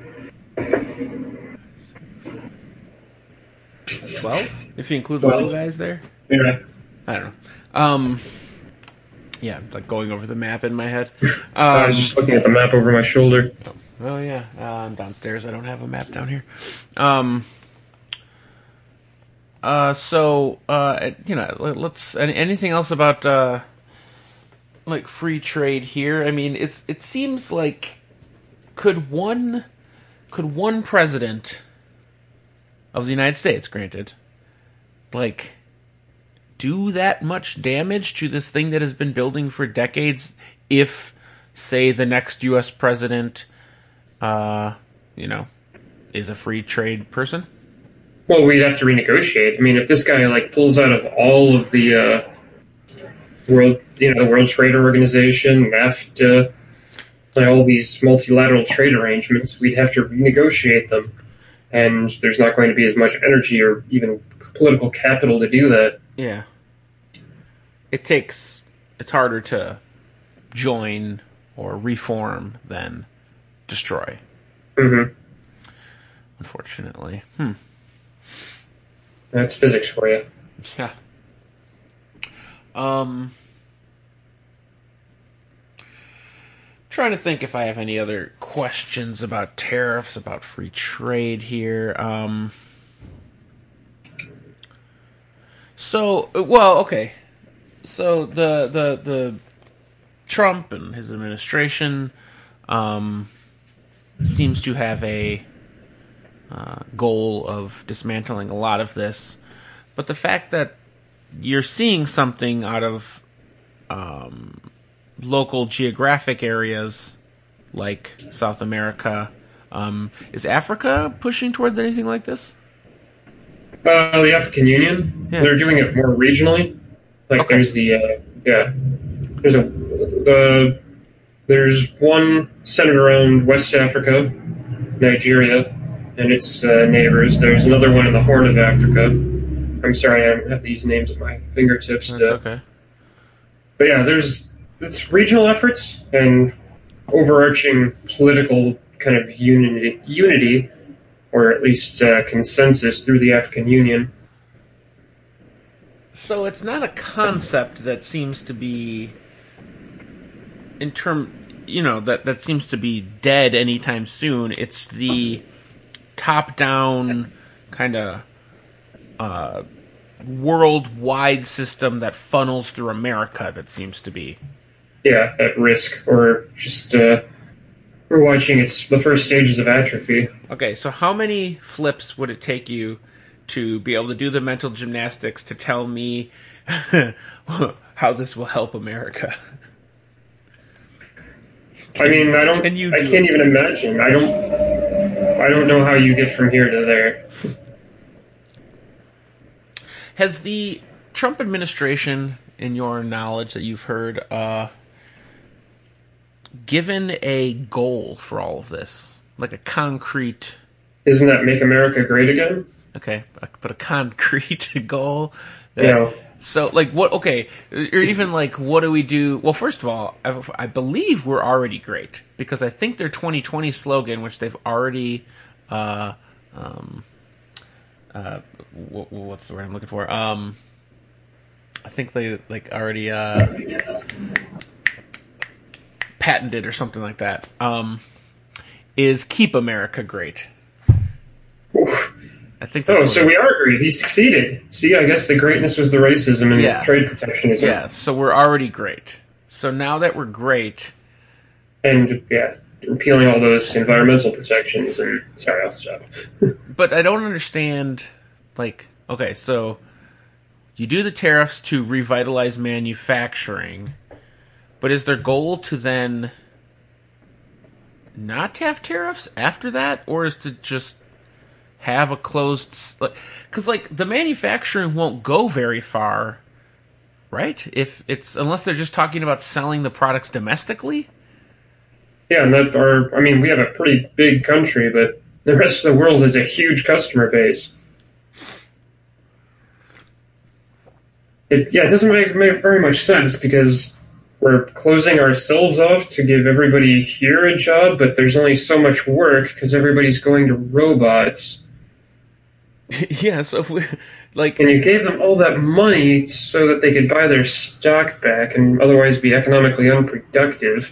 12? If you include the little guys there? Yeah. I don't know. Yeah, like going over the map in my head. I was just looking at the map over my shoulder. Oh yeah, I'm downstairs. I don't have a map down here. Let's... Anything else about, like, free trade here? I mean, it seems like... Could one president of the United States, granted, like, do that much damage to this thing that has been building for decades if, say, the next U.S. president, is a free trade person? Well, we'd have to renegotiate. I mean, if this guy, like, pulls out of all of the World Trade Organization, NAFTA, like, all these multilateral trade arrangements, we'd have to renegotiate them. And there's not going to be as much energy or even political capital to do that. Yeah. It's harder to join or reform than destroy. Mm-hmm. Unfortunately. That's physics for you. Yeah. Trying to think if I have any other questions about tariffs, about free trade here. Okay. So the Trump and his administration seems to have a goal of dismantling a lot of this, but the fact that you're seeing something out of local geographic areas like South America, is Africa pushing towards anything like this? The African Union, they're doing it more regionally. Like, okay. There's one centered around West Africa, Nigeria, and its neighbors. There's another one in the Horn of Africa. I'm sorry, I don't have these names at my fingertips. That's okay. But yeah, it's regional efforts and overarching political kind of unity, or at least consensus through the African Union. So it's not a concept that seems to be that seems to be dead anytime soon. It's the top-down kind of worldwide system that funnels through America that seems to be at risk, or just we're watching the first stages of atrophy. Okay, so how many flips would it take you to be able to do the mental gymnastics to tell me how this will help America? I can't even imagine. I don't know how you get from here to there. Has the Trump administration, in your knowledge that you've heard, given a goal for all of this? Like a concrete... Isn't that Make America Great Again? Okay, but a concrete goal? Yeah. So, like, what... Okay, or even, like, what do we do... Well, first of all, I believe we're already great, because I think their 2020 slogan, which they've already... what's the word I'm looking for? I think they, like, already... patented or something like that, is Keep America Great. Oof. I think that's so we are great. He succeeded. See, I guess the greatness was the racism and trade protectionism. Yeah, so we're already great. So now that we're great... And, repealing all those environmental protections and... Sorry, I'll stop. But I don't understand, like... Okay, so you do the tariffs to revitalize manufacturing... But is their goal to then not to have tariffs after that, or is to just have a closed... Because, like, the manufacturing won't go very far, right? Unless they're just talking about selling the products domestically? Yeah, and we have a pretty big country, but the rest of the world is a huge customer base. It doesn't make very much sense, because we're closing ourselves off to give everybody here a job, but there's only so much work because everybody's going to robots. Yeah, so if we... Like, and you gave them all that money so that they could buy their stock back and otherwise be economically unproductive.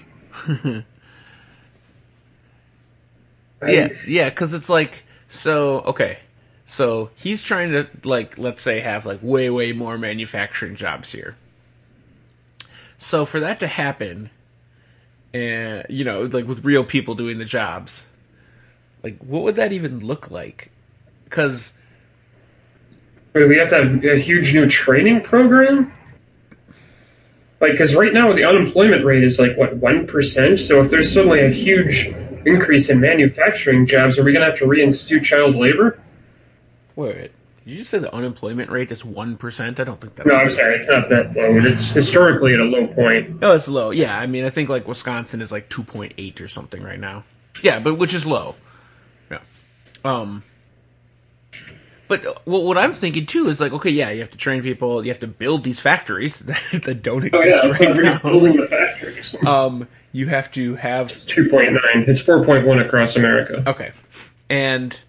Yeah, because it's like, so he's trying to, like, let's say have, like, way, way more manufacturing jobs here. So for that to happen, and, you know, like, with real people doing the jobs, like, what would that even look like? Because... we have to have a huge new training program? Like, because right now the unemployment rate is, like, what, 1%? So if there's suddenly a huge increase in manufacturing jobs, are we going to have to reinstitute child labor? Wait, did you say the unemployment rate is 1%? I don't think that's... No, I'm sorry, it's not that low. It's historically at a low point. Oh, it's low. Yeah, I mean, I think, like, Wisconsin is, like, 2.8 or something right now. Yeah, but which is low. Yeah. But what I'm thinking, too, is, like, okay, yeah, you have to train people, you have to build these factories that don't exist right now. Building the factories. You have to have... It's 2.9. It's 4.1 across America. Okay. And,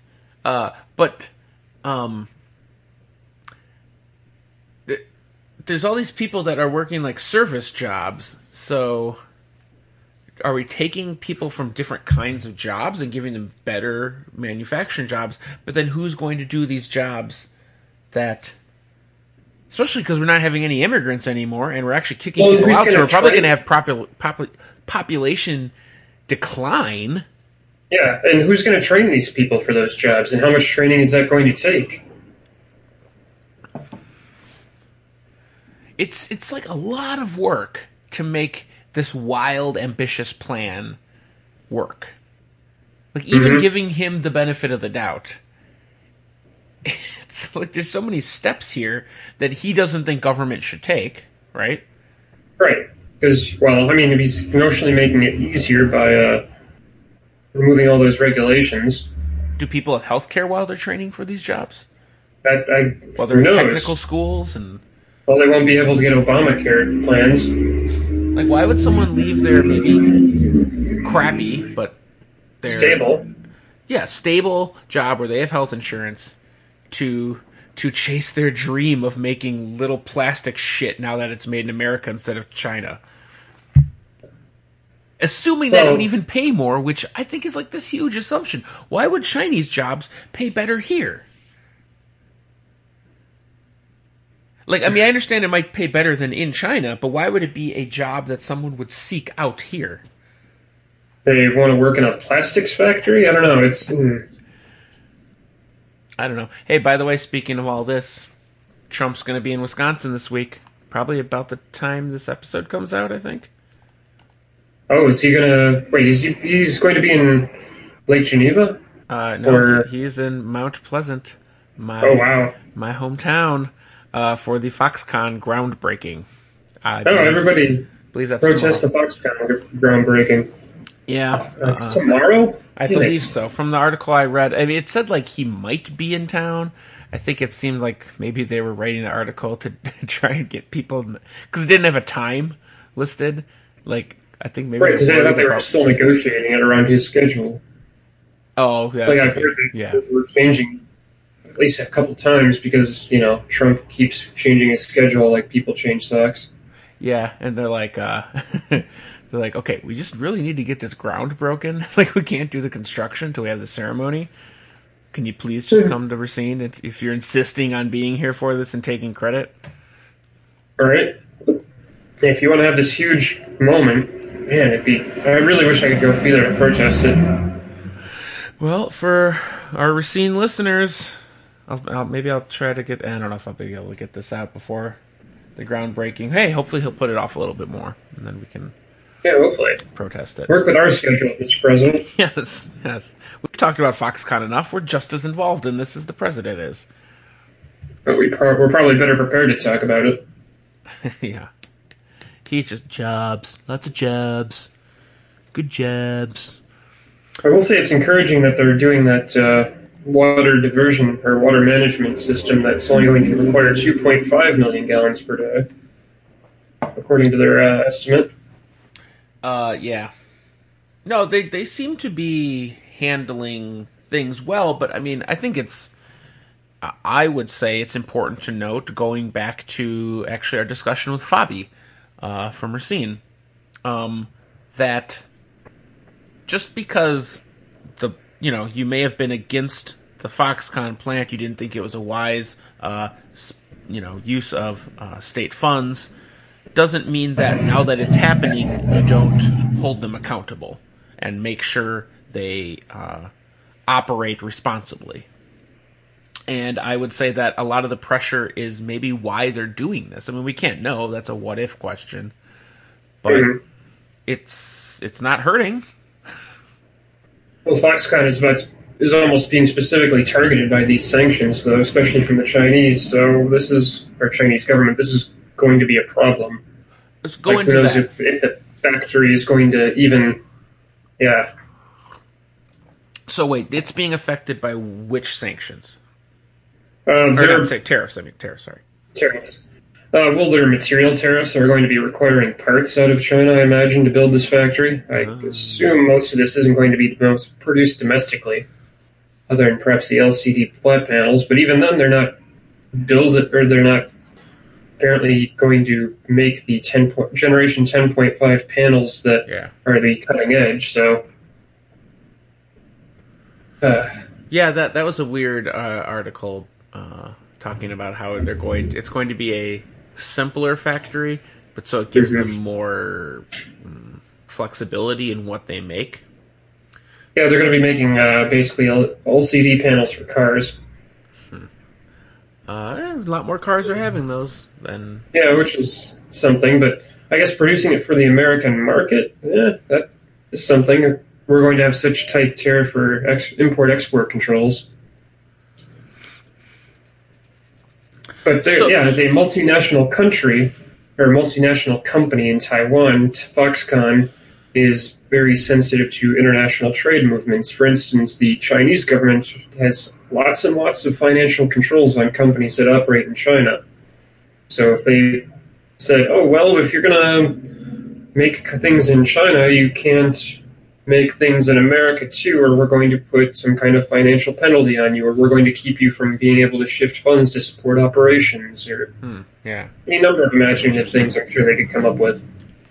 there's all these people that are working, like, service jobs, so... Are we taking people from different kinds of jobs and giving them better manufacturing jobs? But then who's going to do these jobs that... Especially because we're not having any immigrants anymore, and we're actually kicking people out, so we're probably going to have population decline. Yeah, and who's going to train these people for those jobs, and how much training is that going to take? It's like a lot of work to make this wild, ambitious plan work. Like, even giving him the benefit of the doubt, it's like there's so many steps here that he doesn't think government should take, right? Right. Because, well, I mean, if he's notionally making it easier by removing all those regulations. Do people have health care while they're training for these jobs? While they're in technical schools and... Well, they won't be able to get Obamacare plans. Like, why would someone leave their maybe crappy, but they're... Stable. Yeah, stable job where they have health insurance to chase their dream of making little plastic shit now that it's made in America instead of China. Assuming that it would even pay more, which I think is like this huge assumption. Why would Chinese jobs pay better here? Like, I mean, I understand it might pay better than in China, but why would it be a job that someone would seek out here? They want to work in a plastics factory? I don't know. I don't know. Hey, by the way, speaking of all this, Trump's going to be in Wisconsin this week. Probably about the time this episode comes out, I think. Oh, is he going to... Wait, he's going to be in Lake Geneva? No, he's in Mount Pleasant. My hometown. For the Foxconn groundbreaking. Everybody believe that's protest the Foxconn groundbreaking. Yeah. It's tomorrow? I believe so. From the article I read, I mean, it said, like, he might be in town. I think it seemed like maybe they were writing the article to try and get people... Because it didn't have a time listed. Like, I think maybe... Right, because I thought they were still negotiating it around his schedule. Oh, yeah. Like, I've heard they were changing... At least a couple times because, you know, Trump keeps changing his schedule like people change socks. Yeah, and they're like, okay, we just really need to get this ground broken. Like, we can't do the construction until we have the ceremony. Can you please just come to Racine if you're insisting on being here for this and taking credit? All right. If you want to have this huge moment, man, I really wish I could go be there to protest it. Well, for our Racine listeners... maybe I'll try to get... I don't know if I'll be able to get this out before the groundbreaking. Hey, hopefully he'll put it off a little bit more, and then we can Yeah, hopefully. protest it. Work with our schedule, Mr. President. Yes, yes. We've talked about Foxconn enough. We're just as involved in this as the president is. But we're probably better prepared to talk about it. Yeah. He's just jobs. Lots of jobs. Good jobs. I will say it's encouraging that they're doing that water diversion or water management system that's only going to require 2.5 million gallons per day, according to their estimate. Yeah. No, they seem to be handling things well, but I mean, I think I would say it's important to note, going back to actually our discussion with Fabi from Racine, that just because you may have been against the Foxconn plant, you didn't think it was a wise use of state funds, doesn't mean that now that it's happening, you don't hold them accountable and make sure they operate responsibly. And I would say that a lot of the pressure is maybe why they're doing this. I mean, we can't know. That's a what-if question. But it's not hurting. Well, Foxconn is almost being specifically targeted by these sanctions, though, especially from the Chinese. So this is our Chinese government. This is going to be a problem. Let's go into who knows that. If the factory is going to even, yeah. So wait, it's being affected by which sanctions? Tariffs. Sorry. Tariffs. Well, there are material tariffs that are going to be requiring parts out of China, I imagine, to build this factory. I assume most of this isn't going to be produced domestically, other than perhaps the LCD flat panels. But even then, they're not they're not apparently going to make the generation 10.5 panels that are the cutting edge. So, yeah, that was a weird article talking about how it's going to be a simpler factory, but so it gives them more flexibility in what they make. Yeah, they're going to be making basically LCD panels for cars. A lot more cars are having those than... Yeah, which is something, but I guess producing it for the American market, that is something. We're going to have such tight tariff for import-export controls. But as a multinational country, or multinational company in Taiwan, Foxconn is very sensitive to international trade movements. For instance, the Chinese government has lots and lots of financial controls on companies that operate in China. So if they said, oh, well, if you're going to make things in China, you can't make things in America too, or we're going to put some kind of financial penalty on you, or we're going to keep you from being able to shift funds to support operations, or any number of imaginative things I'm sure they could come up with.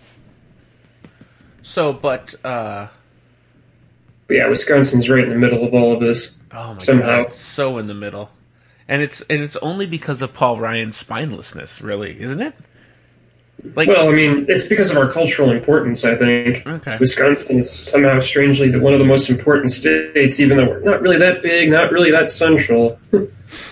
So, but yeah, Wisconsin's right in the middle of all of this. Oh my somehow. God, so in the middle. And it's only because of Paul Ryan's spinelessness, really, isn't it? Well, I mean, it's because of our cultural importance, I think. Okay. Wisconsin is somehow strangely one of the most important states, even though we're not really that big, not really that central. But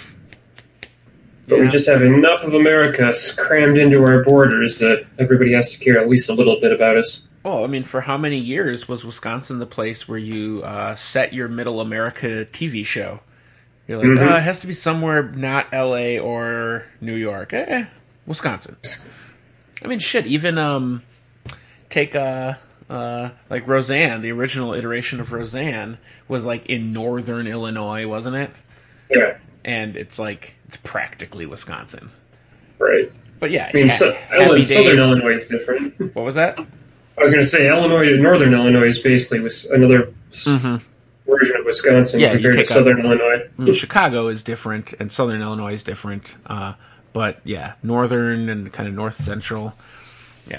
we just have enough of America crammed into our borders that everybody has to care at least a little bit about us. Oh, I mean, for how many years was Wisconsin the place where you set your Middle America TV show? You're like, it has to be somewhere not L.A. or New York. Wisconsin. I mean, shit, even take like Roseanne, the original iteration of Roseanne was like in northern Illinois, wasn't it? Yeah. And it's practically Wisconsin. Right. But yeah, I mean, southern Illinois is different. What was that? I was going to say northern Illinois is basically another version of Wisconsin compared to southern Illinois. Chicago is different, and southern Illinois is different. But yeah, northern and kind of north central. Yeah.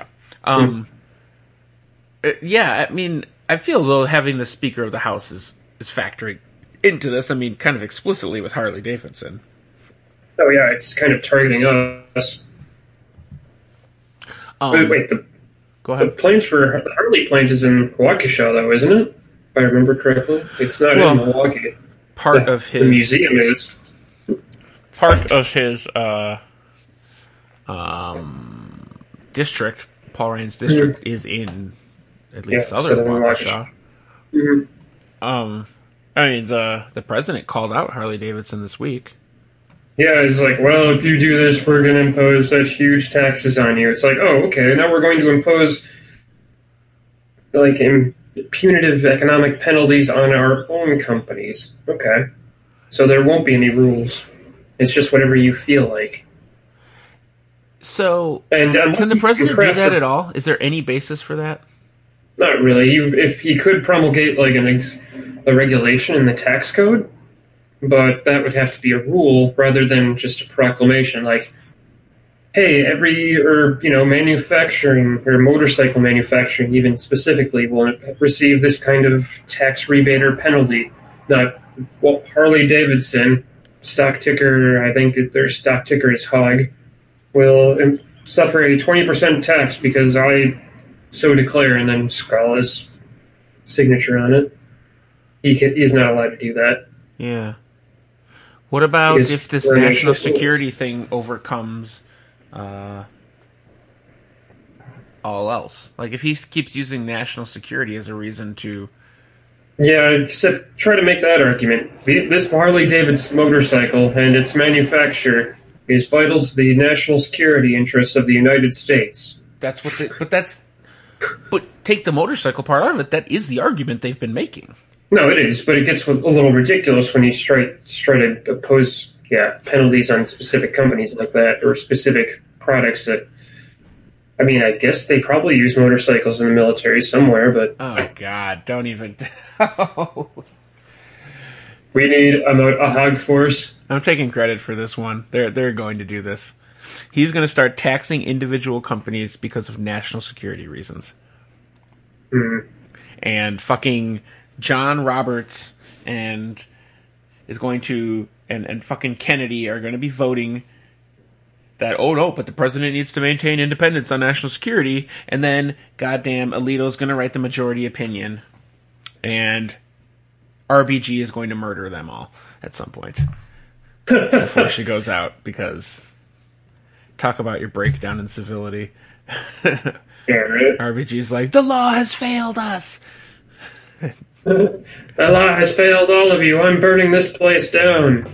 Yeah, I mean, I feel though having the Speaker of the House is factoring into this. I mean, kind of explicitly with Harley Davidson. Oh yeah, it's kind of targeting us. Wait, go ahead. The plant for the Harley plant is in Waukesha, though, isn't it? If I remember correctly, it's not in Milwaukee. Part of his the museum is. Part of his district, Paul Ryan's district, is in at least southern Waukesha. Mm-hmm. I mean, the president called out Harley-Davidson this week. Yeah, it's like, well, if you do this, we're going to impose such huge taxes on you. It's like, oh, okay, now we're going to impose like punitive economic penalties on our own companies. Okay. So there won't be any rules. It's just whatever you feel like. So, can the president do that at all? Is there any basis for that? Not really. If he could promulgate like a regulation in the tax code, but that would have to be a rule rather than just a proclamation. Like, hey, manufacturing or motorcycle manufacturing, even specifically, will receive this kind of tax rebate or penalty. Not Harley Davidson stock ticker. I think their stock ticker is HOG. Will suffer a 20% tax because I so declare, and then scrawl his signature on it. He's not allowed to do that. Yeah. What about if this national security thing overcomes all else? Like, if he keeps using national security as a reason to... Yeah, except try to make that argument. This Harley-Davidson motorcycle and its manufacturer is vital to the national security interests of the United States. That's what but take the motorcycle part out of it. That is the argument they've been making. No, it is, but it gets a little ridiculous when you try to impose penalties on specific companies like that or specific products that. I mean, I guess they probably use motorcycles in the military somewhere, but oh God, don't even. We need a HOG force. I'm taking credit for this one. They're going to do this. He's going to start taxing individual companies because of national security reasons. Mm-hmm. And fucking John Roberts and fucking Kennedy are going to be voting that, oh no, but the president needs to maintain independence on national security, and then goddamn Alito's going to write the majority opinion, and RBG is going to murder them all at some point before she goes out, because talk about your breakdown in civility. Yeah, right? RBG's like, the law has failed us. The law has failed all of you. I'm burning this place down.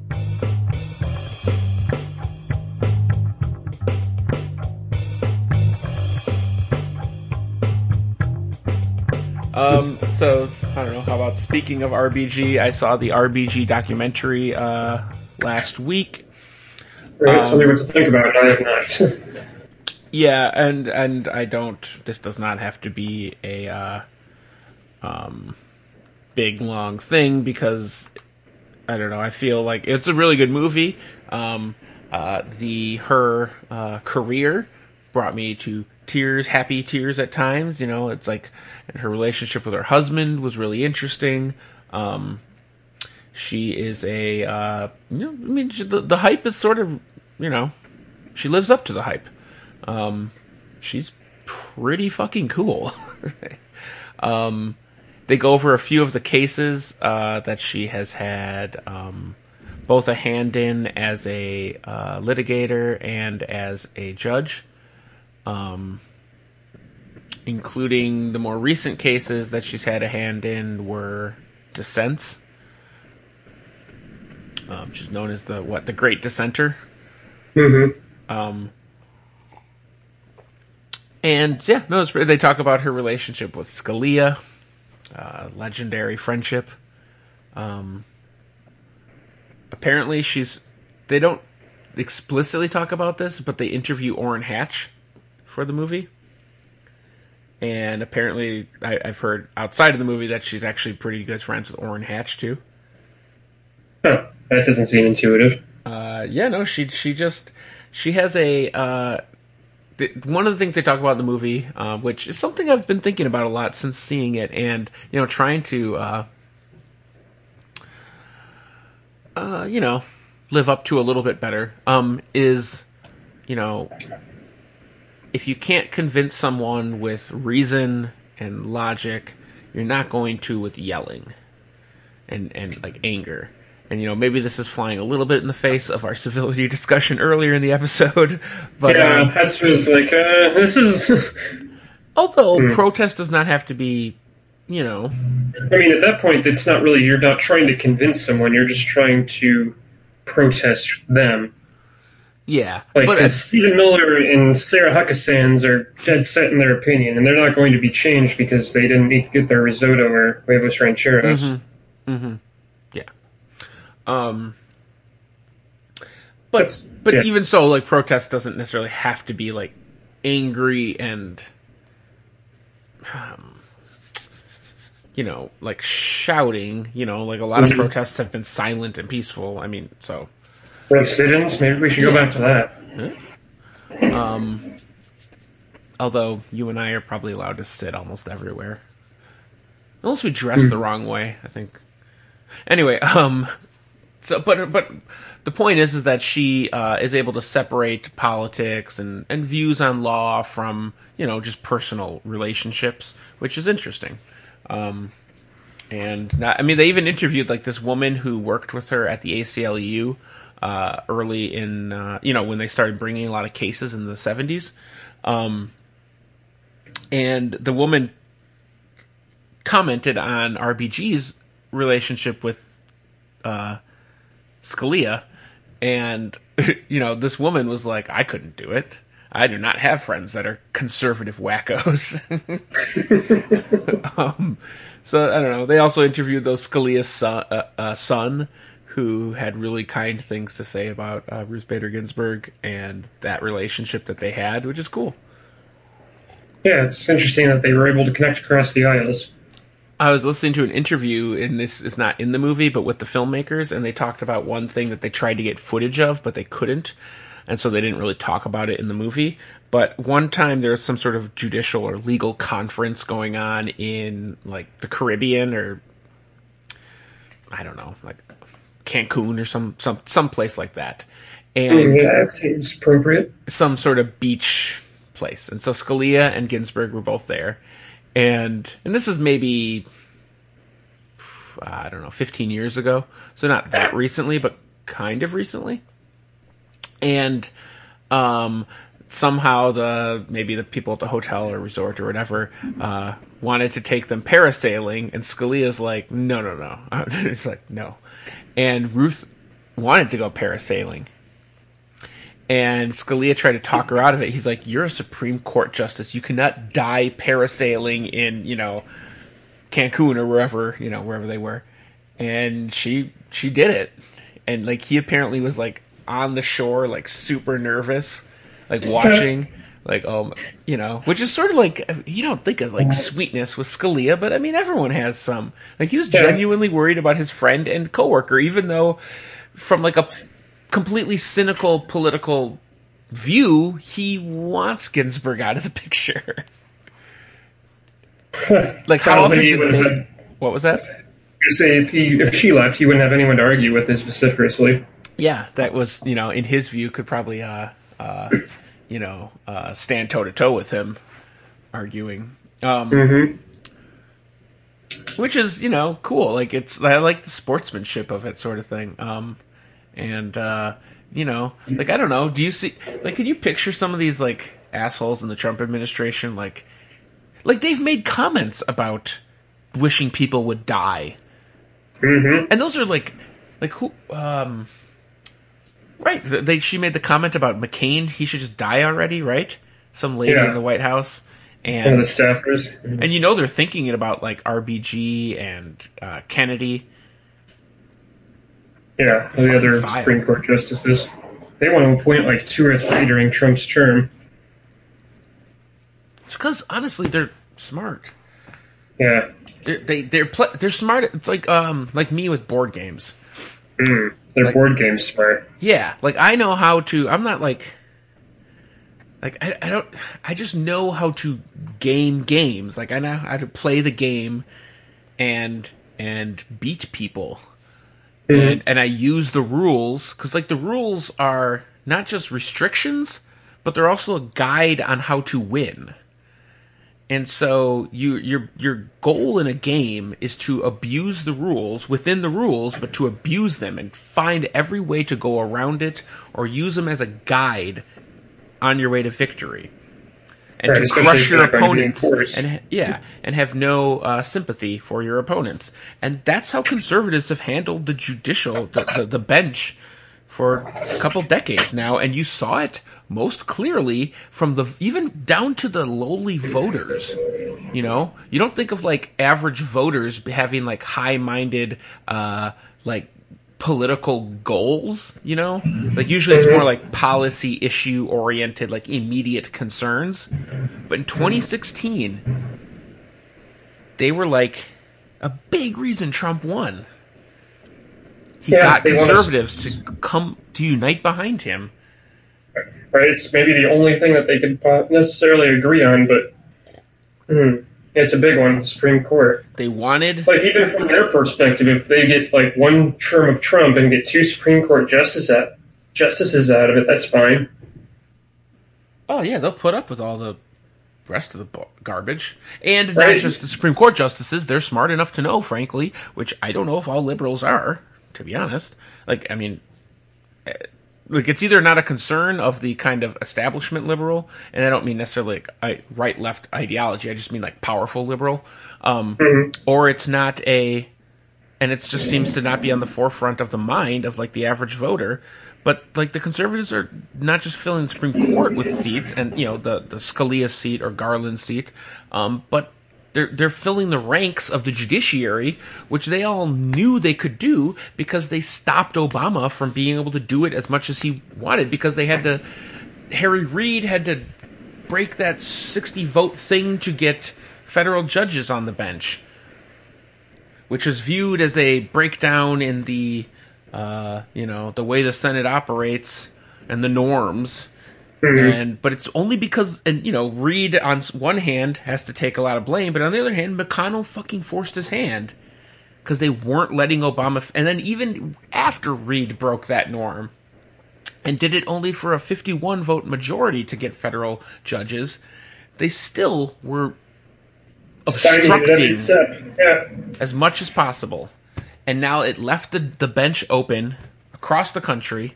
So, I don't know, how about speaking of RBG, I saw the RBG documentary last week. Right, tell me what to think about it. I have not. Yeah, and I don't, this does not have to be a big, long thing, because, I don't know, I feel like it's a really good movie. Her career brought me to tears, happy tears at times, you know, it's like, and her relationship with her husband was really interesting. She is the hype is sort of, you know, she lives up to the hype. She's pretty fucking cool. They go over a few of the cases that she has had both a hand in as a litigator and as a judge, including the more recent cases that she's had a hand in were dissents. She's known as the Great Dissenter. Mm-hmm. And yeah, no, they talk about her relationship with Scalia, legendary friendship. Apparently they don't explicitly talk about this, but they interview Orrin Hatch for the movie. And apparently, I've heard outside of the movie that she's actually pretty good friends with Orrin Hatch too. Huh. That doesn't seem intuitive. Yeah, no, she has a, one of the things they talk about in the movie, which is something I've been thinking about a lot since seeing it, and, you know, trying to, you know, live up to a little bit better, is, you know, if you can't convince someone with reason and logic, you're not going to with yelling and like anger. And, you know, maybe this is flying a little bit in the face of our civility discussion earlier in the episode. But yeah, Hester was like, this is... Although protest does not have to be, you know. I mean, at that point, it's not really, you're not trying to convince someone, you're just trying to protest them. Yeah. Like, because Stephen Miller and Sarah Huckabee are dead set in their opinion, and they're not going to be changed because they didn't need to get their risotto or huevos rancheros. Yeah. But even so, like, protest doesn't necessarily have to be, like, angry and, you know, like, shouting. You know, like, a lot of protests have been silent and peaceful. I mean, so... Like sit-ins? Maybe we should go back to that. Although you and I are probably allowed to sit almost everywhere. Unless we dress the wrong way, I think. Anyway, so but the point is that she is able to separate politics and views on law from, you know, just personal relationships, which is interesting. And not, I mean, they even interviewed like this woman who worked with her at the ACLU early in, you know, when they started bringing a lot of cases in the 70s. And the woman commented on RBG's relationship with Scalia. And, you know, this woman was like, I couldn't do it. I do not have friends that are conservative wackos. So, I don't know. They also interviewed those Scalia's son, who had really kind things to say about Ruth Bader Ginsburg and that relationship that they had, which is cool. Yeah, it's interesting that they were able to connect across the aisles. I was listening to an interview, and this is not in the movie, but with the filmmakers, and they talked about one thing that they tried to get footage of, but they couldn't, and so they didn't really talk about it in the movie. But one time there was some sort of judicial or legal conference going on in, like, the Caribbean, or, I don't know, like, Cancun or some place like that. And yeah, that seems appropriate. Some sort of beach place. And so Scalia and Ginsburg were both there. And this is maybe, I don't know, 15 years ago. So not that recently, but kind of recently. And somehow maybe the people at the hotel or resort or whatever wanted to take them parasailing, and Scalia's like, no. It's like, no. And Ruth wanted to go parasailing. And Scalia tried to talk her out of it. He's like, you're a Supreme Court justice. You cannot die parasailing in, you know, Cancun or wherever they were. And she did it. And, like, he apparently was, like, on the shore, like, super nervous, like, watching, like, you know, which is sort of like, you don't think of, like, sweetness with Scalia, but, I mean, everyone has some. Like, he was genuinely worried about his friend and coworker, even though, from, like, a completely cynical political view, he wants Ginsburg out of the picture. Like, how often did they... What was that? Say if she left, he wouldn't have anyone to argue with as vociferously. Yeah, that was, you know, in his view, could probably, stand toe-to-toe with him, arguing. Which is, you know, cool. Like, I like the sportsmanship of it, sort of thing. You know, like, I don't know, do you see, like, can you picture some of these, like, assholes in the Trump administration, like they've made comments about wishing people would die. And those are, like who, right, she made the comment about McCain, he should just die already, right? Some lady in the White House. And one of the staffers. And, you know, they're thinking about, like, RBG and Kennedy. Yeah, the other Supreme Court justices. They want to appoint like 2 or 3 during Trump's term. It's because, honestly, they're smart. Yeah. They're smart. It's like me with board games. They're like, board game smart. Yeah, like, I know how to... I'm not, like I just know how to game games. Like, I know how to play the game and beat people. And I use the rules, because, like, the rules are not just restrictions, but they're also a guide on how to win. And so your goal in a game is to abuse the rules within the rules, but to abuse them and find every way to go around it or use them as a guide on your way to victory. and right, to crush your opponents, and and have no sympathy for your opponents. And that's how conservatives have handled the judicial, the bench, for a couple decades now, and you saw it most clearly from even down to the lowly voters. You know, you don't think of like average voters having like high-minded, like political goals. You know, like usually it's more like policy issue oriented, like immediate concerns. But in 2016, they were like a big reason Trump won. He got conservatives to unite behind him. Right, it's maybe the only thing that they could necessarily agree on, but it's a big one, Supreme Court. They wanted... Like, even from their perspective, if they get, like, one term of Trump and get 2 Supreme Court justices out of it, that's fine. Oh, yeah, they'll put up with all the rest of the garbage. And not just the Supreme Court justices, they're smart enough to know, frankly, which I don't know if all liberals are, to be honest. Like, I mean, like, it's either not a concern of the kind of establishment liberal, and I don't mean necessarily like right-left ideology, I just mean like powerful liberal, or it's not and it just seems to not be on the forefront of the mind of like the average voter. But like the conservatives are not just filling the Supreme Court with seats, and you know the Scalia seat or Garland seat, but they're filling the ranks of the judiciary, which they all knew they could do because they stopped Obama from being able to do it as much as he wanted, because they had to. Harry Reid had to break that 60 vote thing to get federal judges on the bench, which was viewed as a breakdown in the the way the Senate operates and the norms. But it's only because, Reid on one hand has to take a lot of blame, but on the other hand, McConnell fucking forced his hand because they weren't letting Obama. And then even after Reid broke that norm and did it only for a 51 vote majority to get federal judges, they still were obstructing as much as possible. And now it left the bench open across the country.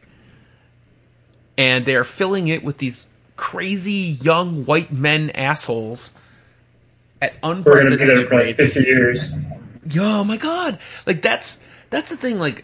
And they're filling it with these crazy young white men assholes at unprecedented rates. 50 years. Oh my god! Like that's the thing. Like,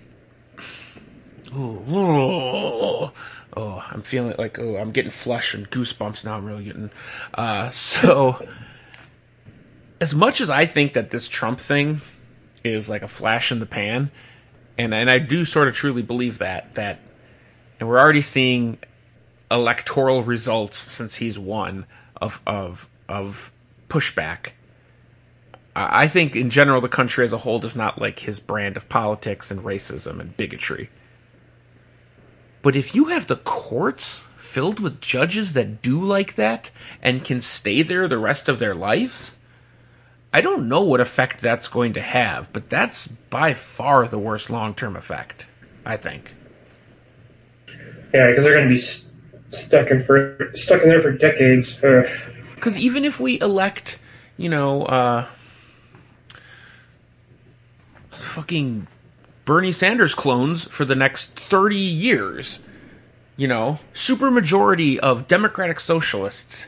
I'm feeling like I'm getting flush and goosebumps now. I'm really getting so. As much as I think that this Trump thing is like a flash in the pan, and I do sort of truly believe that. And we're already seeing electoral results since he's won of pushback. I think in general the country as a whole does not like his brand of politics and racism and bigotry. But if you have the courts filled with judges that do like that and can stay there the rest of their lives, I don't know what effect that's going to have, but that's by far the worst long-term effect, I think. Yeah, because they're going to be stuck in there for decades. Because even if we elect, fucking Bernie Sanders clones for the next 30 years, supermajority of Democratic Socialists,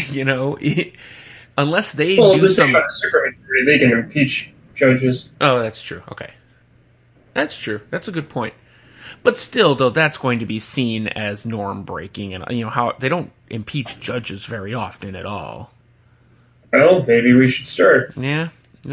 unless they do some... supermajority, they can impeach judges. Oh, that's true. Okay. That's true. That's a good point. But still, though, that's going to be seen as norm breaking, and how they don't impeach judges very often at all. Well, maybe we should start. Yeah.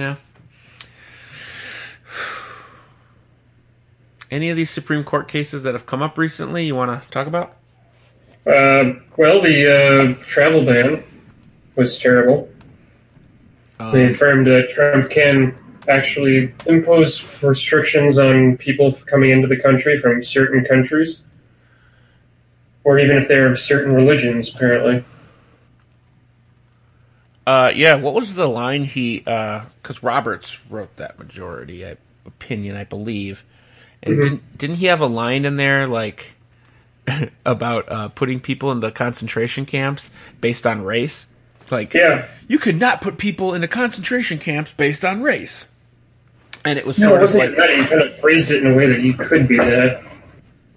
Any of these Supreme Court cases that have come up recently you want to talk about? Well, the travel ban was terrible. They affirmed that Trump can actually impose restrictions on people coming into the country from certain countries, or even if they're of certain religions, apparently. Yeah, what was the line because Roberts wrote that majority opinion, I believe, and didn't he have a line in there, like, about putting people into concentration camps based on race? Like, yeah. You could not put people into concentration camps based on race. And it was sort of like... that. He kind of phrased it in a way that you could be that.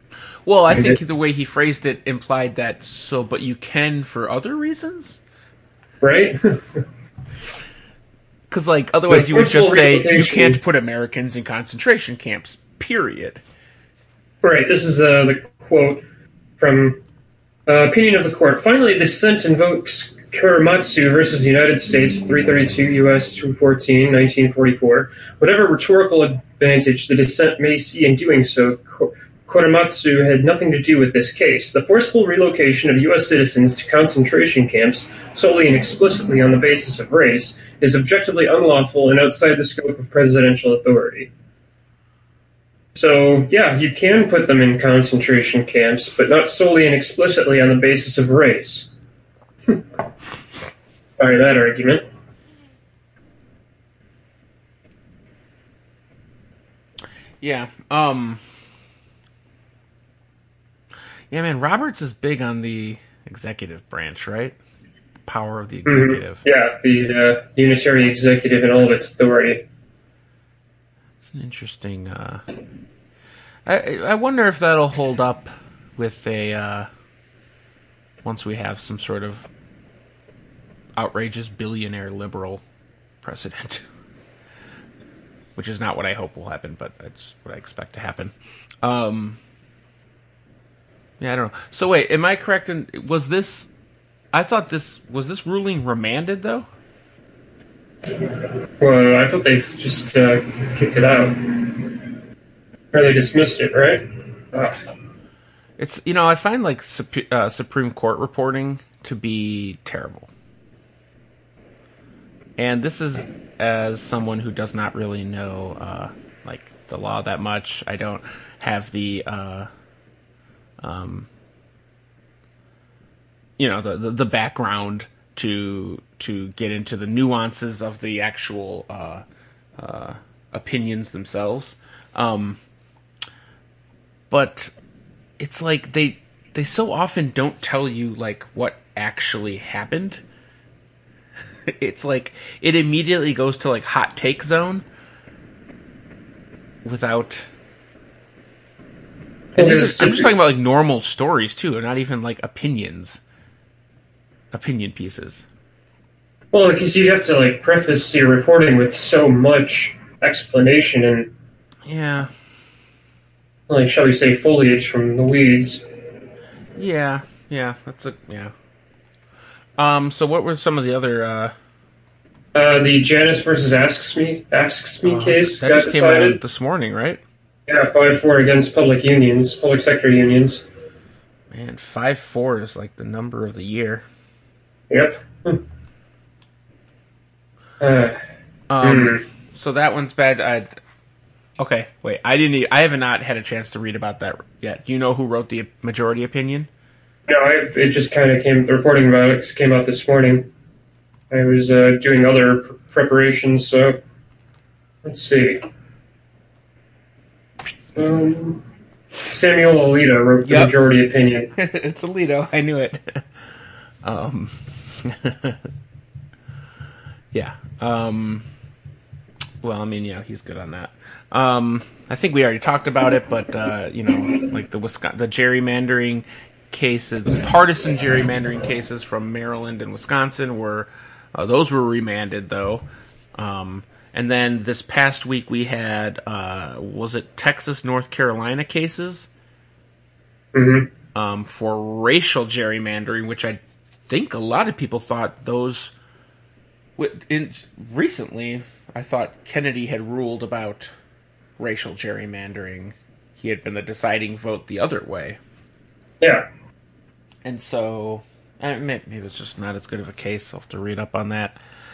Well, I think the way he phrased it implied that, but you can for other reasons? right? Because, like, otherwise you would forceful just say, you relocation- can't put Americans in concentration camps, period. Right, this is the quote from Opinion of the Court. Finally, the dissent invokes Korematsu versus the United States, 332 U.S. 214, 1944. Whatever rhetorical advantage the dissent may see in doing so, Korematsu had nothing to do with this case. The forceful relocation of U.S. citizens to concentration camps solely and explicitly on the basis of race is objectively unlawful and outside the scope of presidential authority. So, yeah, you can put them in concentration camps, but not solely and explicitly on the basis of race. Sorry, that argument. Yeah, yeah, man, Roberts is big on the executive branch, right? Power of the executive. Yeah, the unitary executive and all of its authority. It's an interesting... I wonder if that'll hold up with a... once we have some sort of outrageous billionaire liberal president. Which is not what I hope will happen, but it's what I expect to happen. Yeah, I don't know. So wait, am I correct in... Was this ruling remanded, though? Well, I thought they just kicked it out. Or they dismissed it, right? It's, I find, like, Supreme Court reporting to be terrible. And this is as someone who does not really know, like, the law that much. I don't have the, the background to get into the nuances of the actual opinions themselves. But it's like they so often don't tell you, like, what actually happened. It's like it immediately goes to, like, hot take zone without... And I'm just talking about, like, normal stories, too, not even, like, opinion pieces. Well, because you have to, like, preface your reporting with so much explanation and... Yeah. Like, shall we say, foliage from the weeds. Yeah, that's a... Yeah. So what were some of the other, the Janus versus Asks Me case that got just came decided. out this morning, right? Yeah, 5-4 against public sector unions. Man, 5-4 is like the number of the year. Yep. So that one's bad. Okay, wait. I have not had a chance to read about that yet. Do you know who wrote the majority opinion? No, it just kind of the reporting about it came out this morning. I was doing other preparations, so let's see. Samuel Alito wrote the majority opinion. It's Alito. I knew it. Yeah. Well, I mean, he's good on that. I think we already talked about it, but like the gerrymandering cases, the partisan gerrymandering cases from Maryland and Wisconsin were remanded, though. And then this past week we had, was it Texas, North Carolina cases? Mm-hmm. For racial gerrymandering, which I think a lot of people thought those... Recently, I thought Kennedy had ruled about racial gerrymandering. He had been the deciding vote the other way. Yeah. And so, maybe it's just not as good of a case. I'll have to read up on that.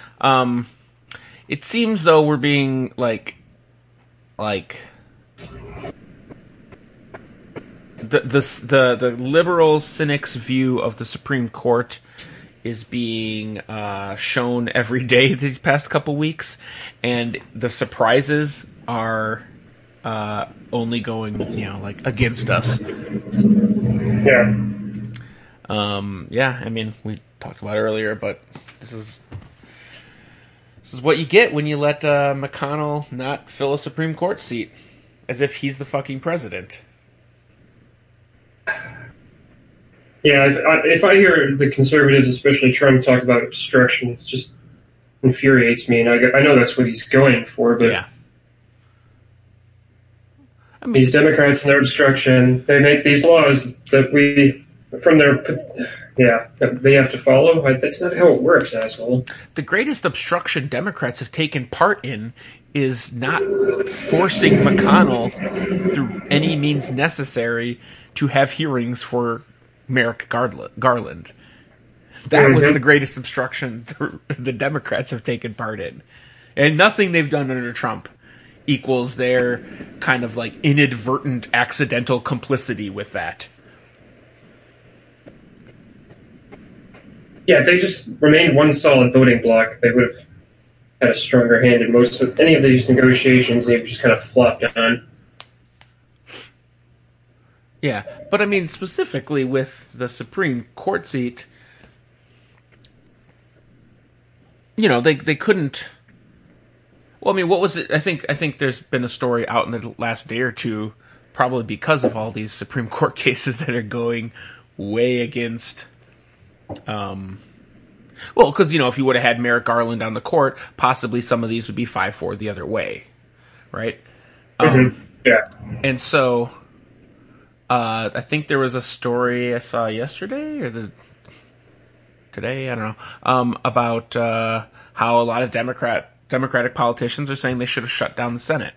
It seems, though, we're being, like... The liberal cynic's view of the Supreme Court is being shown every day these past couple weeks, and the surprises are only going, against us. Yeah. Yeah, I mean, we talked about it earlier, but this is what you get when you let McConnell not fill a Supreme Court seat, as if he's the fucking president. Yeah, if I hear the conservatives, especially Trump, talk about obstruction, it just infuriates me, and I know that's what he's going for, but Yeah. I mean, these Democrats and their obstruction, they make these laws that that they have to follow. That's not how it works, asshole. the greatest obstruction Democrats have taken part in is not forcing McConnell through any means necessary to have hearings for Merrick Garland. That was the greatest obstruction the Democrats have taken part in. And nothing they've done under Trump equals their kind of like inadvertent, accidental complicity with that. Yeah, if they just remained one solid voting bloc, they would have had a stronger hand in most of any of these negotiations. They've just kind of flopped on. Yeah, but I mean, specifically with the Supreme Court seat, you know, they couldn't. Well, I mean, what was it? I think there's been a story out in the last day or two, probably because of all these Supreme Court cases that are going way against. Well, because, you know, if you would have had Merrick Garland on the court, possibly some of these would be 5-4 the other way, right? Yeah. And so, I think there was a story I saw yesterday or today, I don't know, about how a lot of Democratic politicians are saying they should have shut down the Senate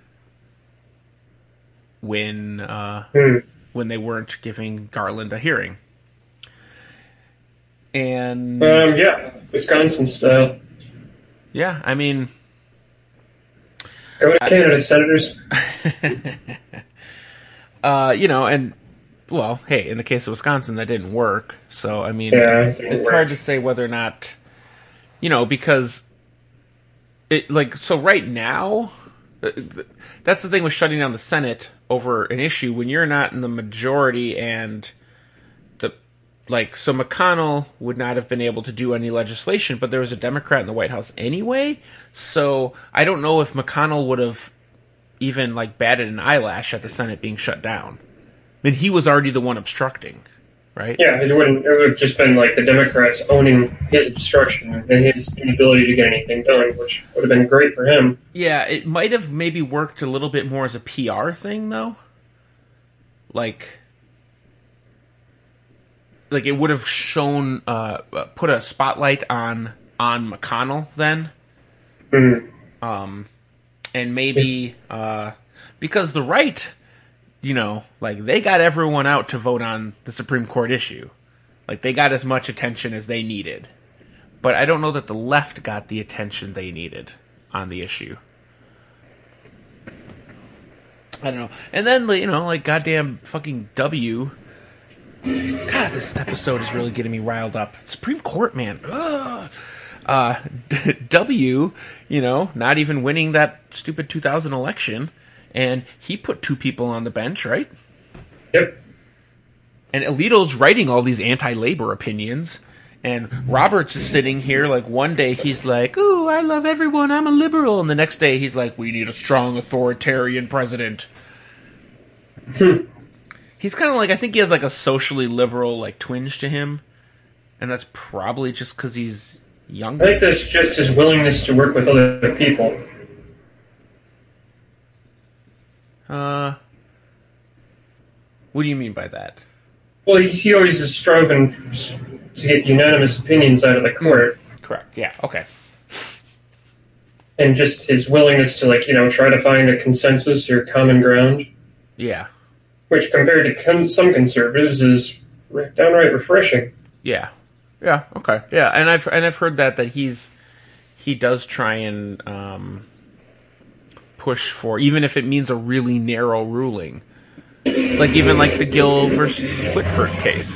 when they weren't giving Garland a hearing. And Wisconsin style. Yeah, I mean, go to Canada, senators. You know, and well, hey, in the case of Wisconsin, that didn't work. So I mean, it's hard to say whether or not, you know, because so right now, that's the thing with shutting down the Senate over an issue when you're not in the majority and. So McConnell would not have been able to do any legislation, but there was a Democrat in the White House anyway. So I don't know if McConnell would have even batted an eyelash at the Senate being shut down. I mean, he was already the one obstructing, right? Yeah, it would have just been the Democrats owning his obstruction and his inability to get anything done, which would have been great for him. Yeah, it might have maybe worked a little bit more as a PR thing, though. It would have shown, put a spotlight on McConnell then. Mm-hmm. And maybe, because the right, you know, they got everyone out to vote on the Supreme Court issue. They got as much attention as they needed. But I don't know that the left got the attention they needed on the issue. I don't know. And then, you know, goddamn fucking W. God, this episode is really getting me riled up. Supreme Court, man. W, you know, not even winning that stupid 2000 election, and he put 2 people on the bench, right? Yep. And Alito's writing all these anti-labor opinions, and Roberts is sitting here one day he's like, ooh, I love everyone, I'm a liberal, and the next day he's like, we need a strong authoritarian president. He's kind of I think he has a socially liberal twinge to him, and that's probably just because he's younger. I think that's just his willingness to work with other people. What do you mean by that? Well, he always is striving to get unanimous opinions out of the court. Correct, yeah, okay. And just his willingness to, try to find a consensus or common ground. Yeah. Which, compared to some conservatives, is downright refreshing. Yeah. Yeah, okay. Yeah, and I've heard that he does try and push for, even if it means a really narrow ruling. Even the Gill versus Whitford case.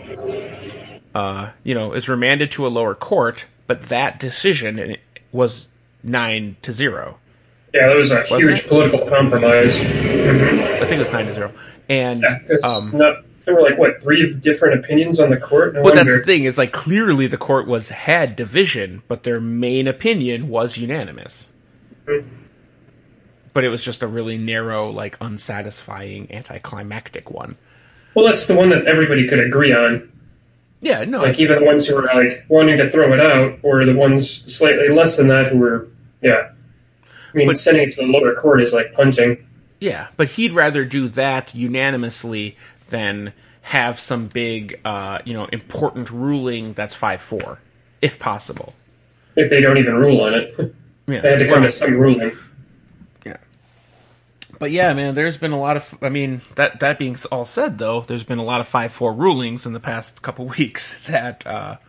You know, is remanded to a lower court, but that decision was 9-0. Yeah, that was a huge political compromise. I think it was 9-0. And there were 3 different opinions on the court. But that's the thing, is clearly the court had division, but their main opinion was unanimous. Mm-hmm. But it was just a really narrow, unsatisfying, anticlimactic one. Well, that's the one that everybody could agree on. Yeah, no. Like, even the ones who were, like, wanting to throw it out, or the ones slightly less than that who were, yeah. I mean, sending it to the lower court is like punting. Yeah, but he'd rather do that unanimously than have some big, important ruling that's 5-4, if possible. If they don't even rule on it. Yeah. They had to come to some ruling. Yeah. But yeah, man, there's been a lot of, that being all said, though, there's been a lot of 5-4 rulings in the past couple weeks that,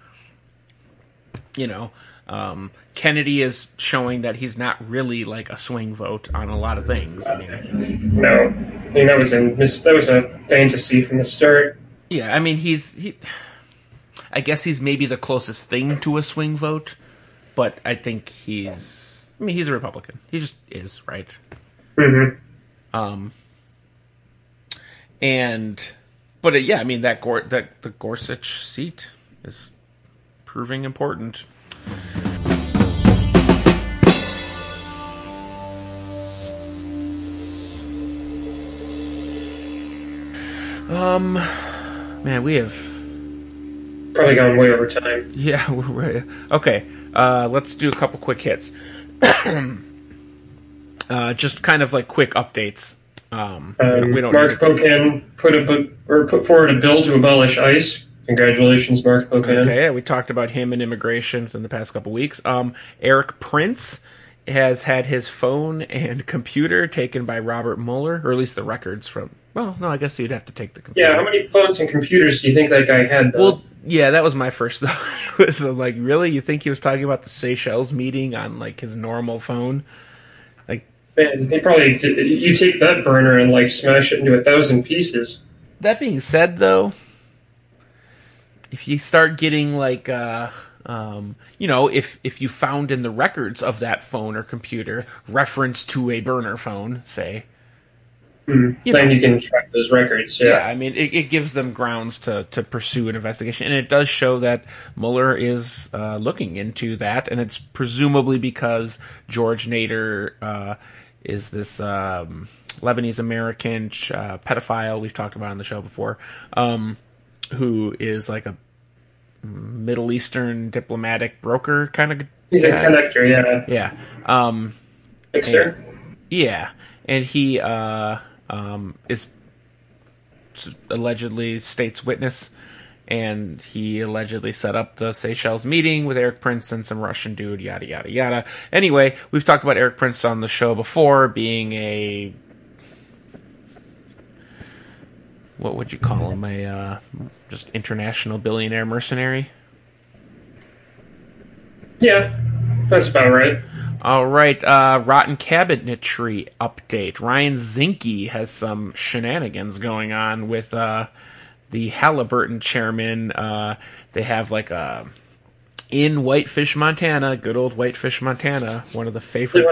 Kennedy is showing that he's not really like a swing vote on a lot of things. No. I mean, that was a fantasy from the start. Yeah, I mean, I guess he's maybe the closest thing to a swing vote, but I think he's a Republican. He just is, right? Mm-hmm. The Gorsuch seat is proving important. Man, we have probably gone way over time. Yeah, okay. Let's do a couple quick hits. Just kind of like quick updates. We don't Mark Pocan put forward a bill to abolish ICE. Congratulations, Mark Pocan. Okay, we talked about him and immigration in the past couple weeks. Eric Prince has had his phone and computer taken by Robert Mueller, or at least the records from... Well, no, I guess you'd have to take the computer. Yeah, how many phones and computers do you think that guy had, though? Well, yeah, that was my first thought. It was like, really? You think he was talking about the Seychelles meeting on, like, his normal phone? Like, man, they probably... You take that burner and, like, smash it into 1,000 pieces. That being said, though, if you start getting, like, if you found in the records of that phone or computer reference to a burner phone, say... Then you can track those records. Yeah, I mean, it gives them grounds to pursue an investigation, and it does show that Mueller is looking into that, and it's presumably because George Nader is this Lebanese-American pedophile we've talked about on the show before, who is like a Middle Eastern diplomatic broker kind of. He's a connector, yeah. Yeah. Fixer. Yeah, and he is allegedly state's witness, and he allegedly set up the Seychelles meeting with Eric Prince and some Russian dude, yada, yada, yada. Anyway, we've talked about Eric Prince on the show before, being a... What would you call him? A just international billionaire mercenary? Yeah, that's about right. All right, Rotten Cabinetry update. Ryan Zinke has some shenanigans going on with the Halliburton chairman. They have like in Whitefish, Montana, good old Whitefish, Montana, one of the favorite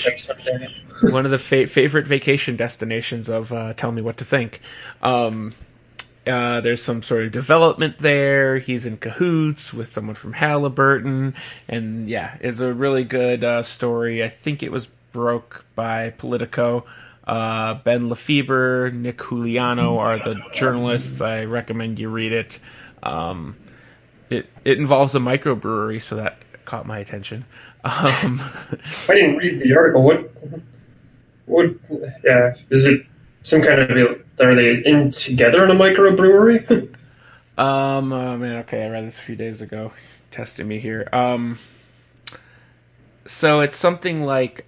favorite vacation destinations of Tell Me What to Think. There's some sort of development there. He's in cahoots with someone from Halliburton. And yeah, it's a really good story. I think it was broke by Politico. Ben Lefebvre, Nick Juliano are the journalists. I recommend you read it. It involves a microbrewery, so that caught my attention. I didn't read the article. What? Yeah, is it some kind of? Are they in together in a microbrewery? Oh man, okay, I read this a few days ago. Testing me here. So it's something like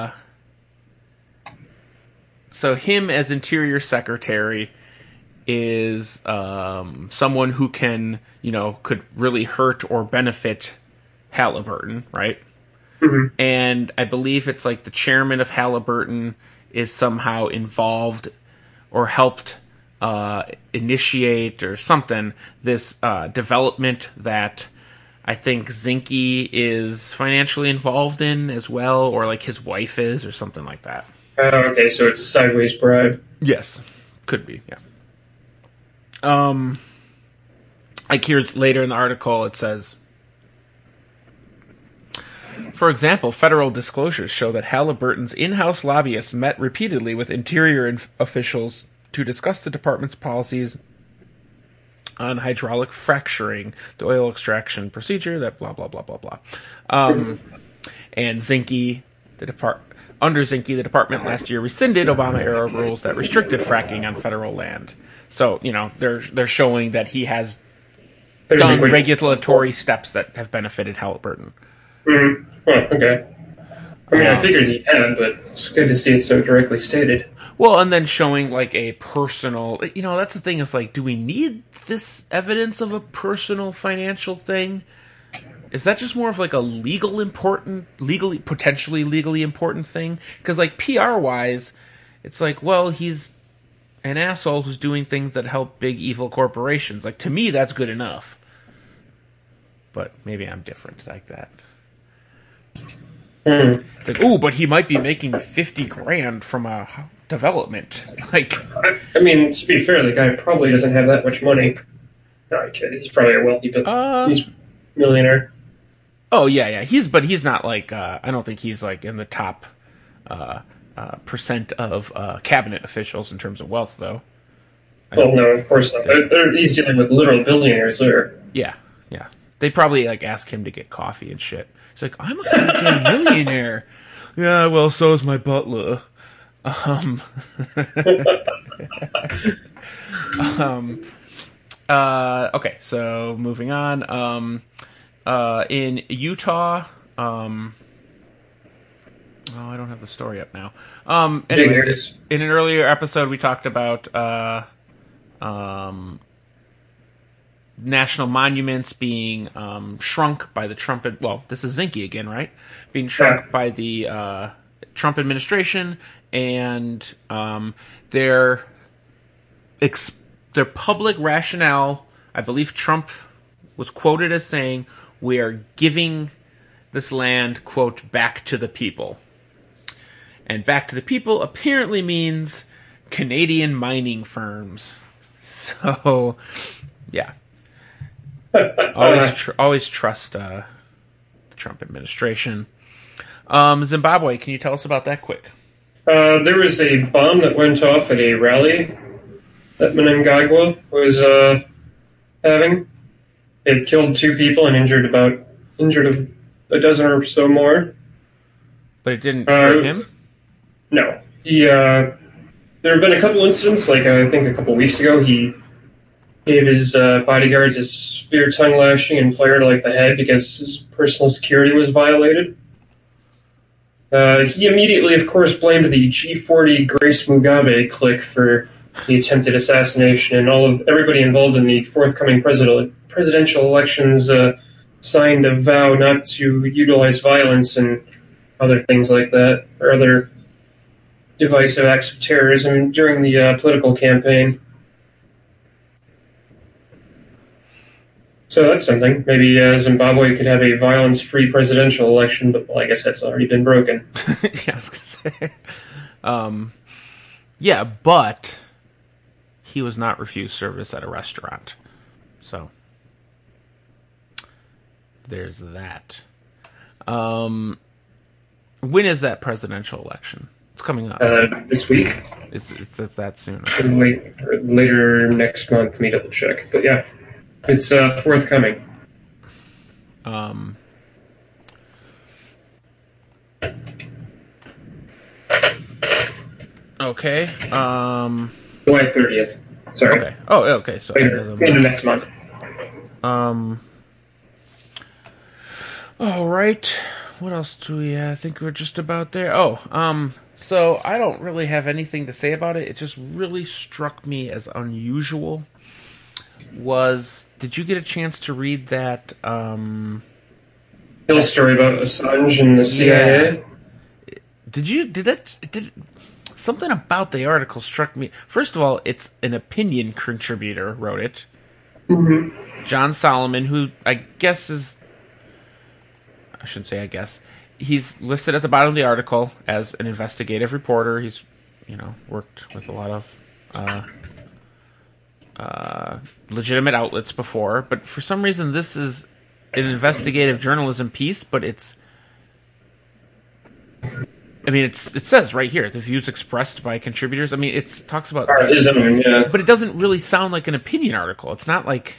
so him as Interior Secretary is someone who can, could really hurt or benefit Halliburton, right? Mm-hmm. And I believe it's like the chairman of Halliburton is somehow involved or helped initiate or something this development that I think Zinke is financially involved in as well, or like his wife is, or something like that. Okay, so it's a sideways bribe. Yes, could be. Yeah. Like here's later in the article, it says, for example, federal disclosures show that Halliburton's in-house lobbyists met repeatedly with Interior officials to discuss the department's policies on hydraulic fracturing, the oil extraction procedure that blah, blah, blah, blah, blah. And Zinke, under Zinke, the department last year rescinded Obama-era rules that restricted fracking on federal land. So, they're showing that he has done regulatory steps that have benefited Halliburton. Mm-hmm. Oh, okay. I mean, I figured he had, but it's good to see it so directly stated. Well, and then showing, a personal... that's the thing, is, do we need this evidence of a personal financial thing? Is that just more of, a potentially legally important thing? Because, PR-wise, it's he's an asshole who's doing things that help big evil corporations. To me, that's good enough. But maybe I'm different like that. It's but he might be making $50,000 from a development. I mean, to be fair, the guy probably doesn't have that much money. No, I'm kidding. He's probably a wealthy, but he's a millionaire. Oh, yeah. He's not I don't think he's in the top percent of cabinet officials in terms of wealth, though. Well, no, of course not. He's dealing with literal billionaires there. Yeah. They probably ask him to get coffee and shit. He's I'm a goddamn millionaire. Yeah, well, so is my butler. Okay, so moving on. In Utah, I don't have the story up now. Anyways, in an earlier episode, we talked about national monuments being shrunk by the Trump... Well, this is Zinke again, right? Being shrunk by the Trump administration, and their public rationale, I believe Trump was quoted as saying, "We are giving this land, quote, back to the people." And back to the people apparently means Canadian mining firms. So, yeah. Always trust the Trump administration. Zimbabwe, can you tell us about that quick? There was a bomb that went off at a rally that Mnangagwa was having. It killed 2 people and injured a dozen or so more. But it didn't hurt him? No. There have been a couple incidents, I think a couple weeks ago, he gave his bodyguards a severe tongue lashing and fired the head because his personal security was violated. He immediately, of course, blamed the G40 Grace Mugabe clique for the attempted assassination, and everybody involved in the forthcoming presidential elections signed a vow not to utilize violence and other things like that, or other divisive acts of terrorism during the political campaign. So that's something. Maybe Zimbabwe could have a violence-free presidential election, but I guess that's already been broken. Yeah, I was going to say. Yeah, but he was not refused service at a restaurant. So there's that. When is that presidential election? It's coming up. This week. It's that soon. Later next month. Let me double check. But yeah. It's forthcoming. Okay. July 30th. Sorry. Okay. Oh, okay. So later next month. All right. What else do we have? I think we're just about there. So I don't really have anything to say about it. It just really struck me as unusual. Did you get a chance to read that Hill story about Assange and the CIA? Yeah. Something about the article struck me. First of all, it's an opinion contributor wrote it. Mm-hmm. John Solomon, who I shouldn't say I guess. He's listed at the bottom of the article as an investigative reporter. He's, worked with a lot of legitimate outlets before, but for some reason this is an investigative journalism piece, but it's I mean, it says right here, the views expressed by contributors. I mean, it talks about... his own, yeah. But it doesn't really sound like an opinion article. It's not like...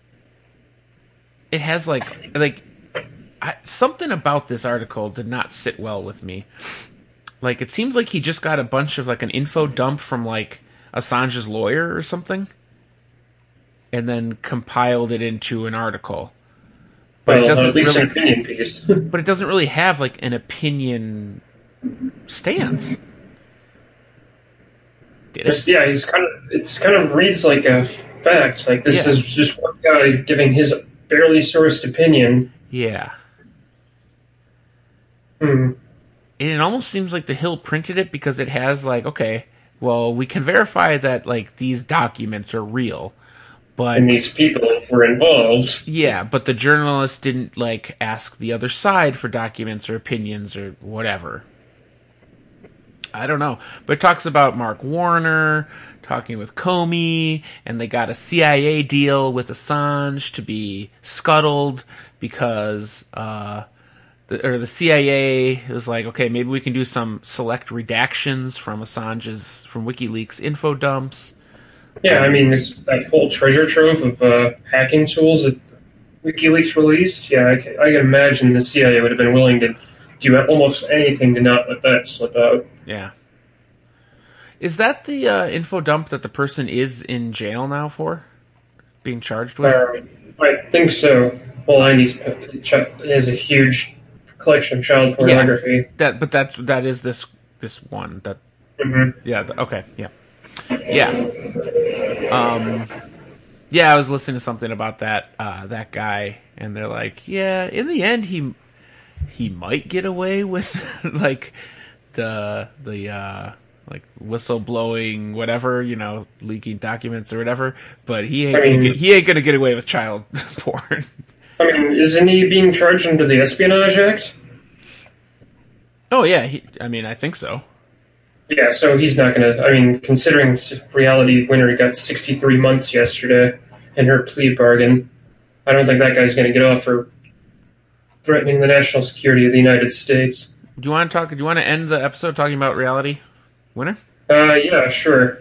It has, something about this article did not sit well with me. Like, it seems like he just got a bunch of, an info dump from, Assange's lawyer or something, and then compiled it into an article. But it doesn't at least really, an opinion piece. but it doesn't really have, an opinion stance. Did it? Yeah, it kind of reads like a fact. Like, this is just one guy giving his barely sourced opinion. Yeah. Hmm. And it almost seems like the Hill printed it because it has, okay, well, we can verify that, these documents are real. But, and these people were involved. Yeah, but the journalist didn't, ask the other side for documents or opinions or whatever. I don't know. But it talks about Mark Warner talking with Comey, and they got a CIA deal with Assange to be scuttled because the CIA was like, okay, maybe we can do some select redactions from WikiLeaks info dumps. Yeah, I mean, that whole treasure trove of hacking tools that WikiLeaks released, yeah, I can imagine the CIA would have been willing to do almost anything to not let that slip out. Yeah. Is that the info dump that the person is in jail now for? Being charged with? I think so. Well, he has a huge collection of child pornography. Yeah, that is this one. That. Mm-hmm. Yeah, okay, yeah. Yeah. Yeah, I was listening to something about that guy, and they're like, yeah, in the end, he might get away with the whistleblowing, whatever, leaking documents or whatever, but he ain't gonna get away with child porn. I mean, isn't he being charged under the Espionage Act? Oh yeah, I think so. Yeah, so he's not going to... I mean, considering Reality Winner got 63 months yesterday in her plea bargain, I don't think that guy's going to get off for threatening the national security of the United States. Do you want to end the episode talking about Reality Winner? Yeah, sure.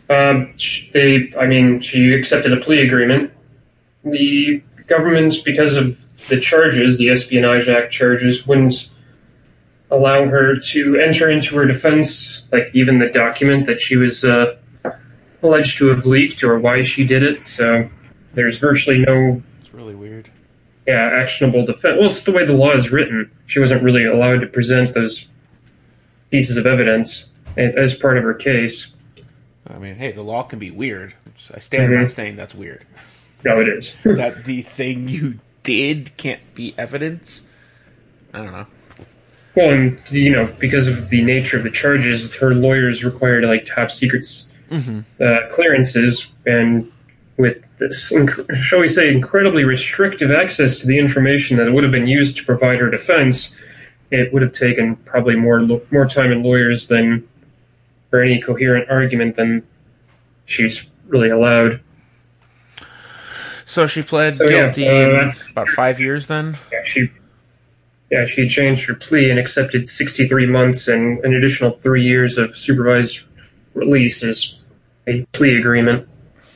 She accepted a plea agreement. The government, because of the charges, the Espionage Act charges, wouldn't allow her to enter into her defense, even the document that she was alleged to have leaked or why she did it. So there's virtually no... It's really weird. Yeah, actionable defense. Well, it's the way the law is written. She wasn't really allowed to present those pieces of evidence as part of her case. I mean, hey, the law can be weird. I stand by saying that's weird. No, it is. That the thing you did can't be evidence? I don't know. Well, and, because of the nature of the charges, her lawyers required, top secrets clearances, and with this, shall we say, incredibly restrictive access to the information that would have been used to provide her defense, it would have taken probably more time and lawyers than, or any coherent argument than she's really allowed. So she pled guilty about 5 years then? Yeah, she changed her plea and accepted 63 months and an additional 3 years of supervised release as a plea agreement.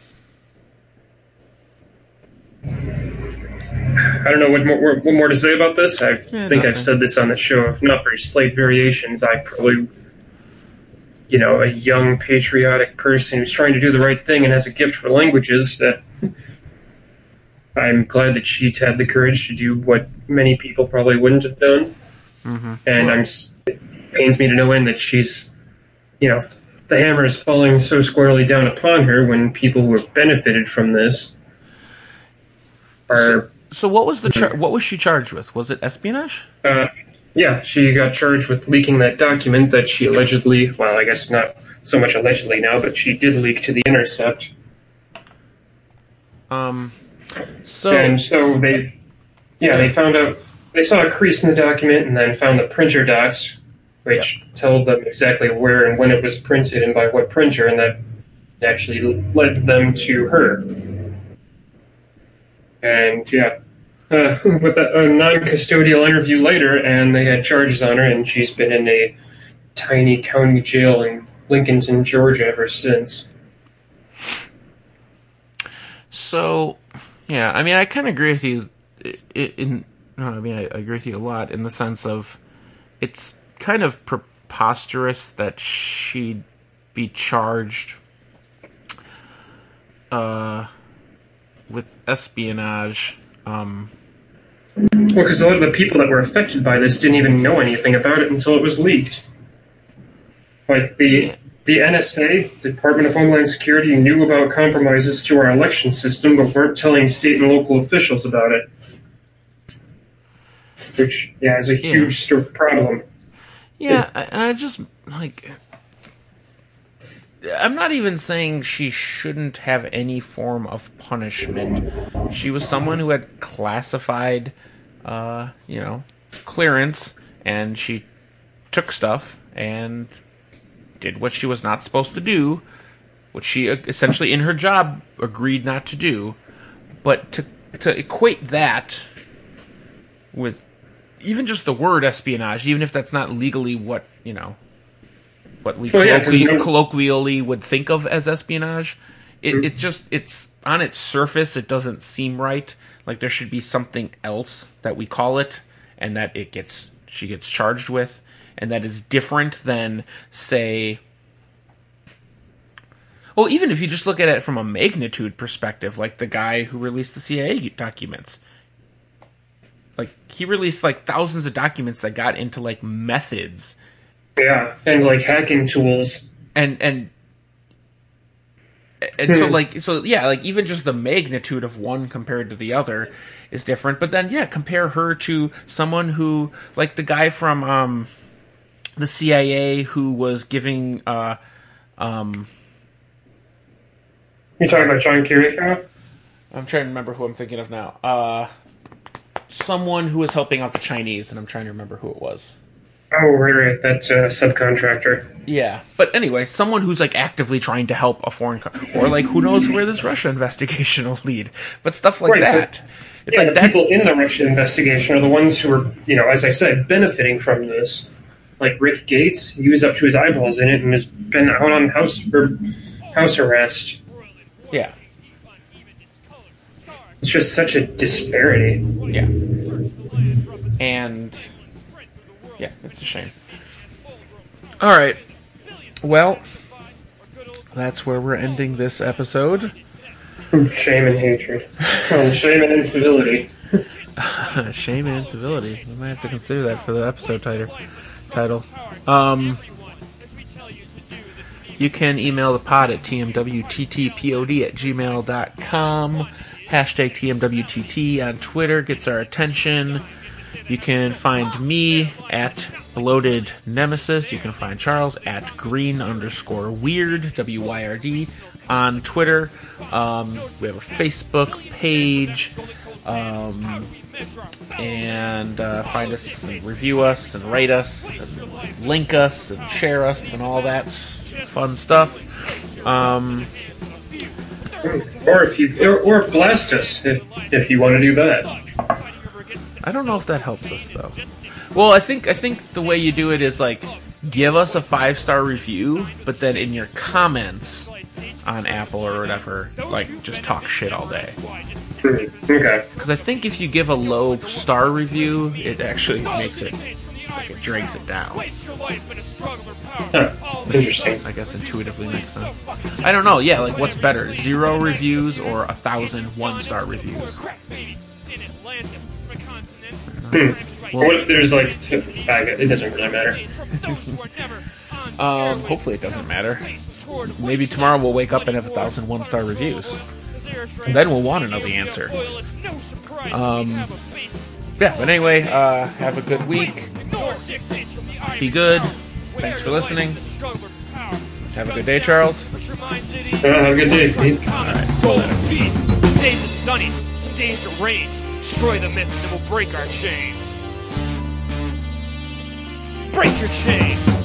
I don't know what more to say about this. I think I've said this on the show. If not for slight variations, I probably, a young patriotic person who's trying to do the right thing and has a gift for languages, that I'm glad that she had the courage to do what many people probably wouldn't have done. Mm-hmm. And it pains me to no end that she's, the hammer is falling so squarely down upon her when people who have benefited from this are... So what was what was she charged with? Was it espionage? Yeah, she got charged with leaking that document that she allegedly, well, I guess not so much allegedly now, but she did leak to The Intercept. So they found out, they saw a crease in the document and then found the printer docs, which told them exactly where and when it was printed and by what printer, and that actually led them to her. And with a non-custodial interview later, and they had charges on her, and she's been in a tiny county jail in Lincolnton, Georgia ever since. So, yeah, I mean, I kind of agree with you. I agree with you a lot in the sense of it's kind of preposterous that she'd be charged with espionage. Well, because a lot of the people that were affected by this didn't even know anything about it until it was leaked. Like the NSA, the Department of Homeland Security, knew about compromises to our election system, but weren't telling state and local officials about it. Which, is a huge problem. Yeah, and I just, like... I'm not even saying she shouldn't have any form of punishment. She was someone who had classified, clearance, and she took stuff and did what she was not supposed to do, which she essentially in her job agreed not to do. But to equate that with even just the word espionage, even if that's not legally what we colloquially would think of as espionage, it's on its surface, it doesn't seem right. Like there should be something else that we call it, and that she gets charged with, and that is different than, say, well, even if you just look at it from a magnitude perspective, like the guy who released the CIA documents. Like, he released, like, thousands of documents that got into, like, methods. Yeah, and, like, hacking tools. And so even just the magnitude of one compared to the other is different. But then, compare her to someone who, like the guy from the CIA who was giving... You're talking about John Kiriko? I'm trying to remember who I'm thinking of now. Someone who was helping out the Chinese, and I'm trying to remember who it was. Oh, right. That's a subcontractor. Yeah. But anyway, someone who's, like, actively trying to help a foreign country. Or, like, who knows where this Russia investigation will lead. But stuff like that. It's like the people in the Russia investigation are the ones who are, as I said, benefiting from this. Like Rick Gates, he was up to his eyeballs in it and has been out on house arrest. Yeah. It's just such a disparity. Yeah. And, it's a shame. Alright. Well, that's where we're ending this episode. Shame and hatred. Shame and incivility. Shame and incivility. We might have to consider that for the episode title. You can email the pod at tmwttpod@gmail.com. Hashtag TMWTT on Twitter gets our attention. You can find me at Bloated Nemesis. You can find Charles at green_weird, WYRD, on Twitter. We have a Facebook page. And find us and review us and rate us and link us and share us and all that fun stuff. Or blast us if you want to do that. I don't know if that helps us though. Well, I think the way you do it is like give us a 5-star review, but then in your comments on Apple or whatever, like just talk shit all day. Okay. Because I think if you give a low star review, it actually makes it like it drags it down. Interesting. I guess intuitively makes sense. I don't know. Yeah, like what's better, 0 reviews or 1,000 1-star reviews? Well, what if there's like it doesn't really matter. Hopefully it doesn't matter. Maybe tomorrow we'll wake up and have 1,000 1-star reviews. And then we'll want to know the answer. But anyway, have a good week. Be good. Thanks for listening. Have a good day, Charles. Have a good day, Pete. Alright. Some days it's sunny, some days it rains. Destroy the myth that will break our chains. Break your chains.